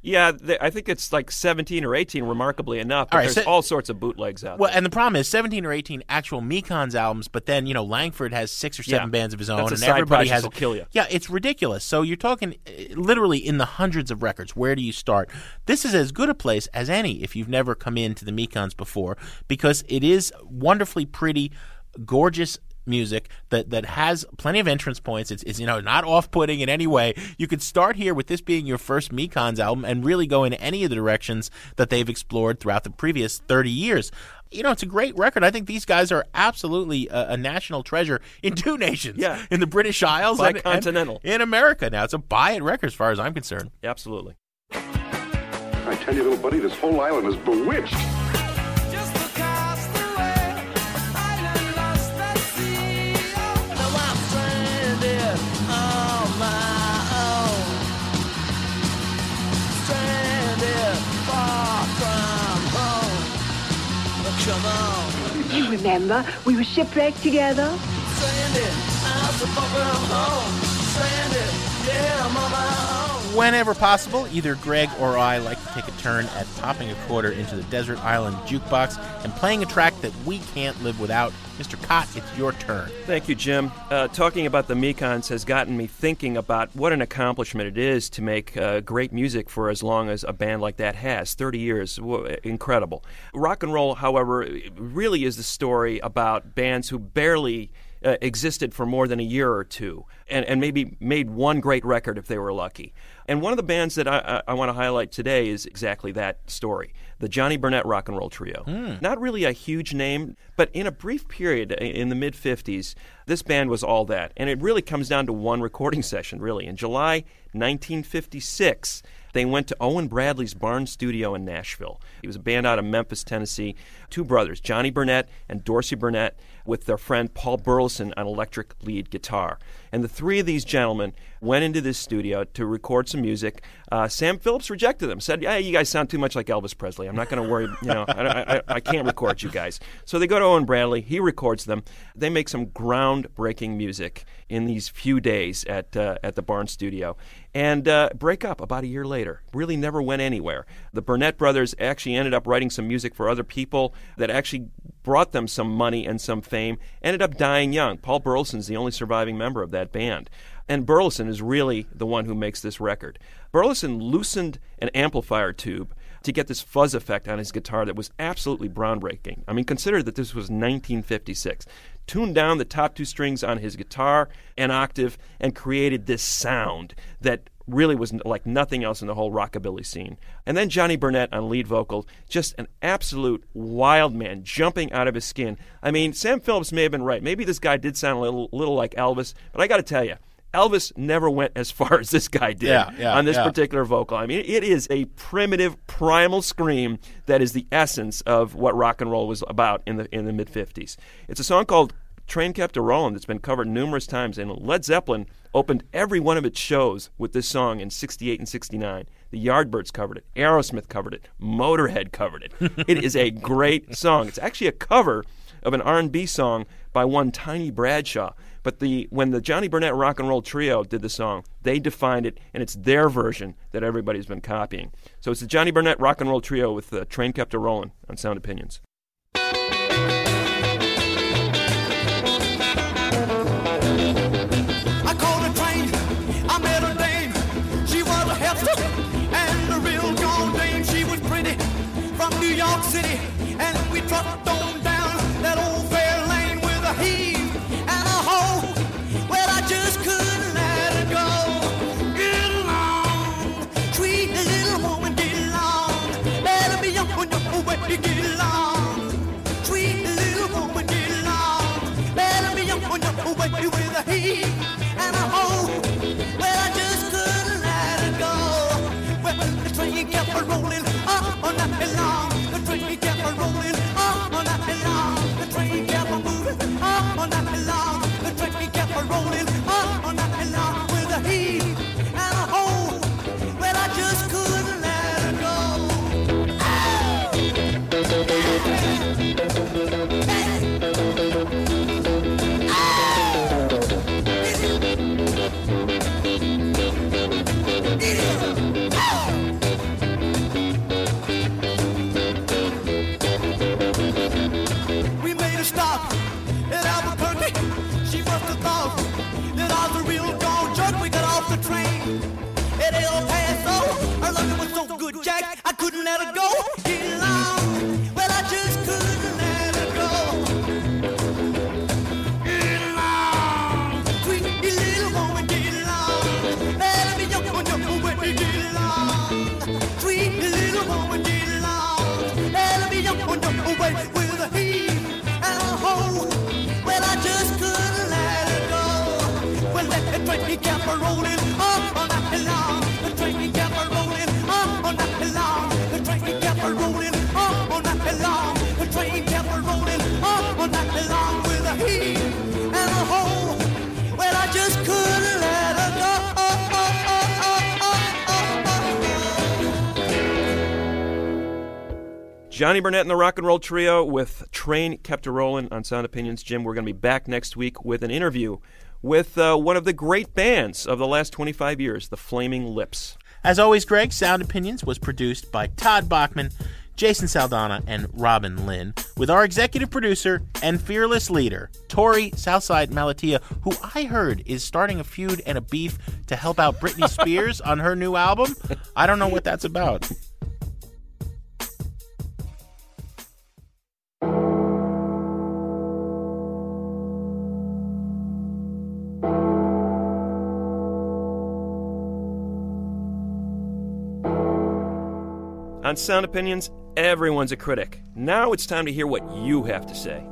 Yeah, th- I think it's like seventeen or eighteen, remarkably enough. But All right, there's so- all sorts of bootlegs out Well, there. and the problem is seventeen or eighteen actual Mekons albums, but then, you know, Langford has six or seven Yeah. bands of his own, That's a and side everybody project has. will kill you. Yeah, it's ridiculous. So you're talking uh, literally in the hundreds of records. Where do you start? This is as good a place as any if you've never come into the Mekons before, because it is wonderfully pretty, gorgeous music that that has plenty of entrance points. It's, it's you know not off-putting in any way. You could start here with this being your first Mekons album and really go in any of the directions that they've explored throughout the previous thirty years. You know, it's a great record. I think these guys are absolutely a, a national treasure in two nations. Yeah. In the British Isles and, Bicontinental. and in America now. It's a buy-it record as far as I'm concerned. Absolutely. I tell you, little buddy, this whole island is bewitched. Come on. You remember, we were shipwrecked together. Stranded, I'm so far from home. Stranded, yeah, I'm on my own. Whenever possible, either Greg or I like to take a turn at popping a quarter into the desert island jukebox and playing a track that we can't live without. Mister Cott, it's your turn. Thank you, Jim. Uh, talking about the Mekons has gotten me thinking about what an accomplishment it is to make uh, great music for as long as a band like that has. thirty years, w- incredible. Rock and roll, however, really is the story about bands who barely uh, existed for more than a year or two and, and maybe made one great record if they were lucky. And one of the bands that I, I, I want to highlight today is exactly that story, the Johnny Burnett Rock and Roll Trio. Mm. Not really a huge name, but in a brief period in the mid-fifties, this band was all that. And it really comes down to one recording session, really. In July nineteen fifty-six, they went to Owen Bradley's Barn Studio in Nashville. He was a band out of Memphis, Tennessee. Two brothers, Johnny Burnett and Dorsey Burnett, with their friend Paul Burleson on electric lead guitar. And the three of these gentlemen went into this studio to record some music. Uh, Sam Phillips rejected them, said, yeah, you guys sound too much like Elvis Presley. I'm not going to worry, you know, I, I, I can't record you guys. So they go to Owen Bradley. He records them. They make some groundbreaking music in these few days at uh, at the Barn Studio and uh, break up about a year later. Really never went anywhere. The Burnett brothers actually ended up writing some music for other people that actually brought them some money and some fame, ended up dying young. Paul Burleson's the only surviving member of that band. And Burleson is really the one who makes this record. Burleson loosened an amplifier tube to get this fuzz effect on his guitar that was absolutely groundbreaking. I mean, consider that this was nineteen fifty-six. Tuned down the top two strings on his guitar an octave and created this sound that really was like nothing else in the whole rockabilly scene. And then Johnny Burnett on lead vocal, just an absolute wild man, jumping out of his skin. I mean, Sam Phillips may have been right. Maybe this guy did sound a little, little like Elvis, but I got to tell you, Elvis never went as far as this guy did Yeah, yeah, on this yeah. particular vocal. I mean, it is a primitive, primal scream that is the essence of what rock and roll was about in the in the mid-fifties. It's a song called Train Kept A-Rollin' that's been covered numerous times, and Led Zeppelin opened every one of its shows with this song in sixty-eight and sixty-nine. The Yardbirds covered it. Aerosmith covered it. Motorhead covered it. It is a great song. It's actually a cover of an R and B song by one Tiny Bradshaw. But the when the Johnny Burnett Rock and Roll Trio did the song, they defined it, and it's their version that everybody's been copying. So it's the Johnny Burnett Rock and Roll Trio with the Train Kept A-Rollin' on Sound Opinions. I called a train, I met a dame. She was a hefty and a real gone dame. She was pretty from New York City, and we trucked on down that old fair lane with a heave and a hoe. Well, I just couldn't let her go. Get along, sweet little woman, get along. Better be on your way to get along. Sweet little woman, get along. Better be on your way with a heave and a hoe. Well, I just couldn't let her go. Well, the train kept a rolling up all night long. The train kept a rolling up all night long. The train kept a moving up all night long. The train kept a rolling up all night long with a heave and a hoe. Well, I just couldn't let her go. away with a heave and a hoe. Well, I just couldn't let it go. Well, let the train kept a rolling on, on that long. The train kept a rolling on, on that long. The train kept a rolling on, on that long. The train kept a rolling on, on that long with a heave and a hoe. Well, I just couldn't let her go. Johnny Burnett and the Rock and Roll Trio with Train Kept a Rollin' on Sound Opinions. Jim, we're going to be back next week with an interview with uh, one of the great bands of the last twenty-five years, the Flaming Lips. As always, Greg, Sound Opinions was produced by Todd Bachman, Jason Saldana, and Robin Lynn, with our executive producer and fearless leader, Tori Southside Malatia, who I heard is starting a feud and a beef to help out Britney Spears on her new album. I don't know what that's about. On Sound Opinions, everyone's a critic. Now it's time to hear what you have to say.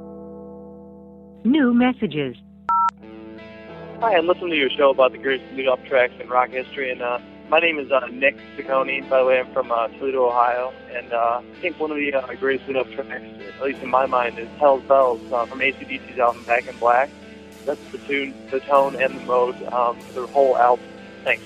New messages. Hi, I'm listening to your show about the greatest lead-off tracks in rock history, and uh, my name is uh, Nick Ciccone. By the way, I'm from uh, Toledo, Ohio, and uh, I think one of the uh, greatest lead-off tracks, at least in my mind, is Hell's Bells uh, from A C D C's album Back in Black. That's the tune, the tone, and the mode um, for the whole album. Thanks.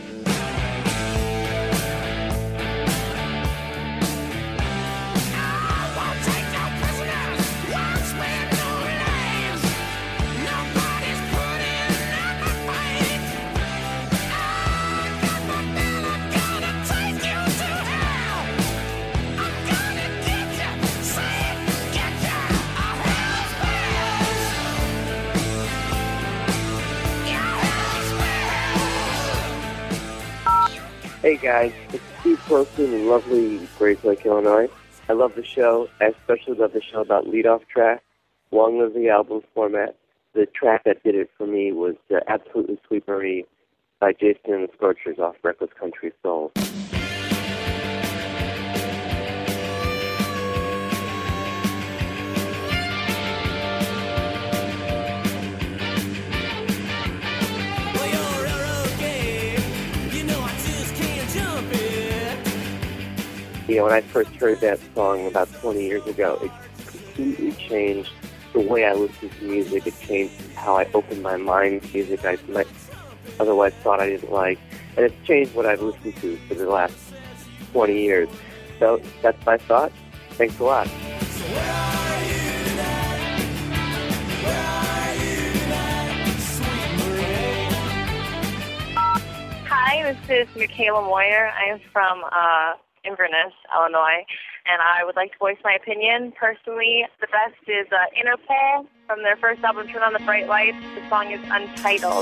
Hey guys, it's Steve Wilson in lovely Grays Lake, Illinois. I love the show. I especially love the show about lead-off track. Long live the album format. The track that did it for me was uh, Absolutely Sweet Marie by Jason and the Scorchers off Reckless Country Soul. You know, when I first heard that song about twenty years ago, it completely changed the way I listened to music. It changed how I opened my mind to music I might otherwise thought I didn't like. And it's changed what I've listened to for the last twenty years. So that's my thought. Thanks a lot. Hi, this is Michaela Moyer. I am from uh, Inverness, Illinois, and I would like to voice my opinion. Personally, the best is uh, Interpol from their first album, Turn on the Bright Lights. The song is Untitled.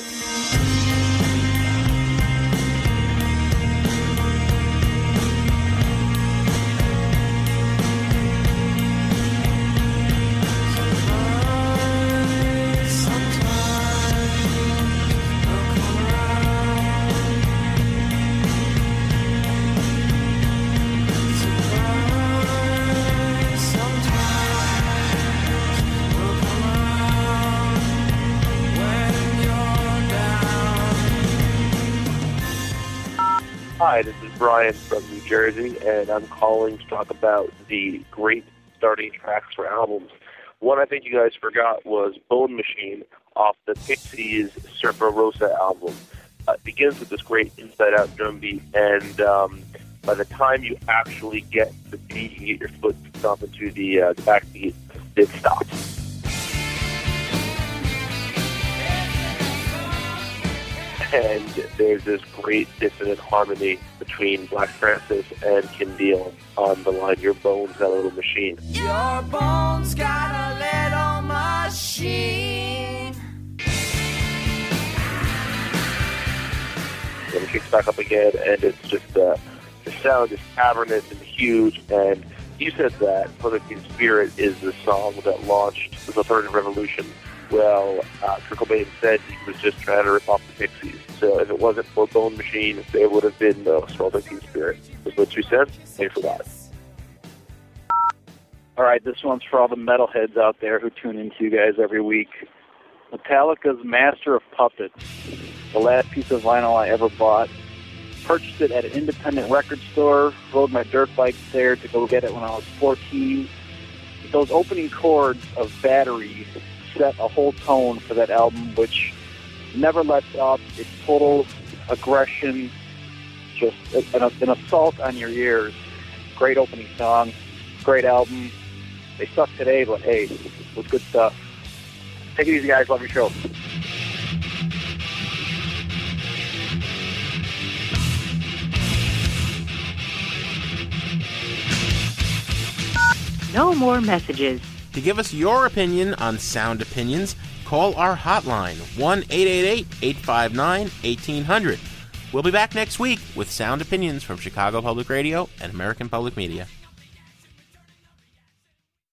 Hi, this is Brian from New Jersey, and I'm calling to talk about the great starting tracks for albums. One I think you guys forgot was Bone Machine off the Pixies' Surfer Rosa album. Uh, it begins with this great inside-out drum beat, and um, by the time you actually get the beat, you get your foot stomp into the, uh, the backbeat, it stops. And there's this great dissonant harmony between Black Francis and Kim Deal on the line, "Your bones got a little machine." Your bones got a little machine. Then it kicks back up again, and it's just, uh, the sound is cavernous and huge. And you said that Public Teen Spirit is the song that launched the third revolution. Well, uh, Kurt Cobain said he was just trying to rip off the Pixies. So if it wasn't for Bone Machine, there would have been no Small Teen Spirit. There's no two cents. Thanks for that. All right, this one's for all the metalheads out there who tune into you guys every week. Metallica's Master of Puppets, the last piece of vinyl I ever bought. Purchased it at an independent record store, rode my dirt bike there to go get it when I was fourteen. Those opening chords of Battery set a whole tone for that album, which never lets up. It's total aggression, just an, an assault on your ears. Great opening song, great album. They suck today, but hey, it was good stuff. Take it easy, guys. Love your show. No more messages. To give us your opinion on Sound Opinions, call our hotline, one eight eight eight, eight five nine, one eight zero zero. We'll be back next week with Sound Opinions from Chicago Public Radio and American Public Media.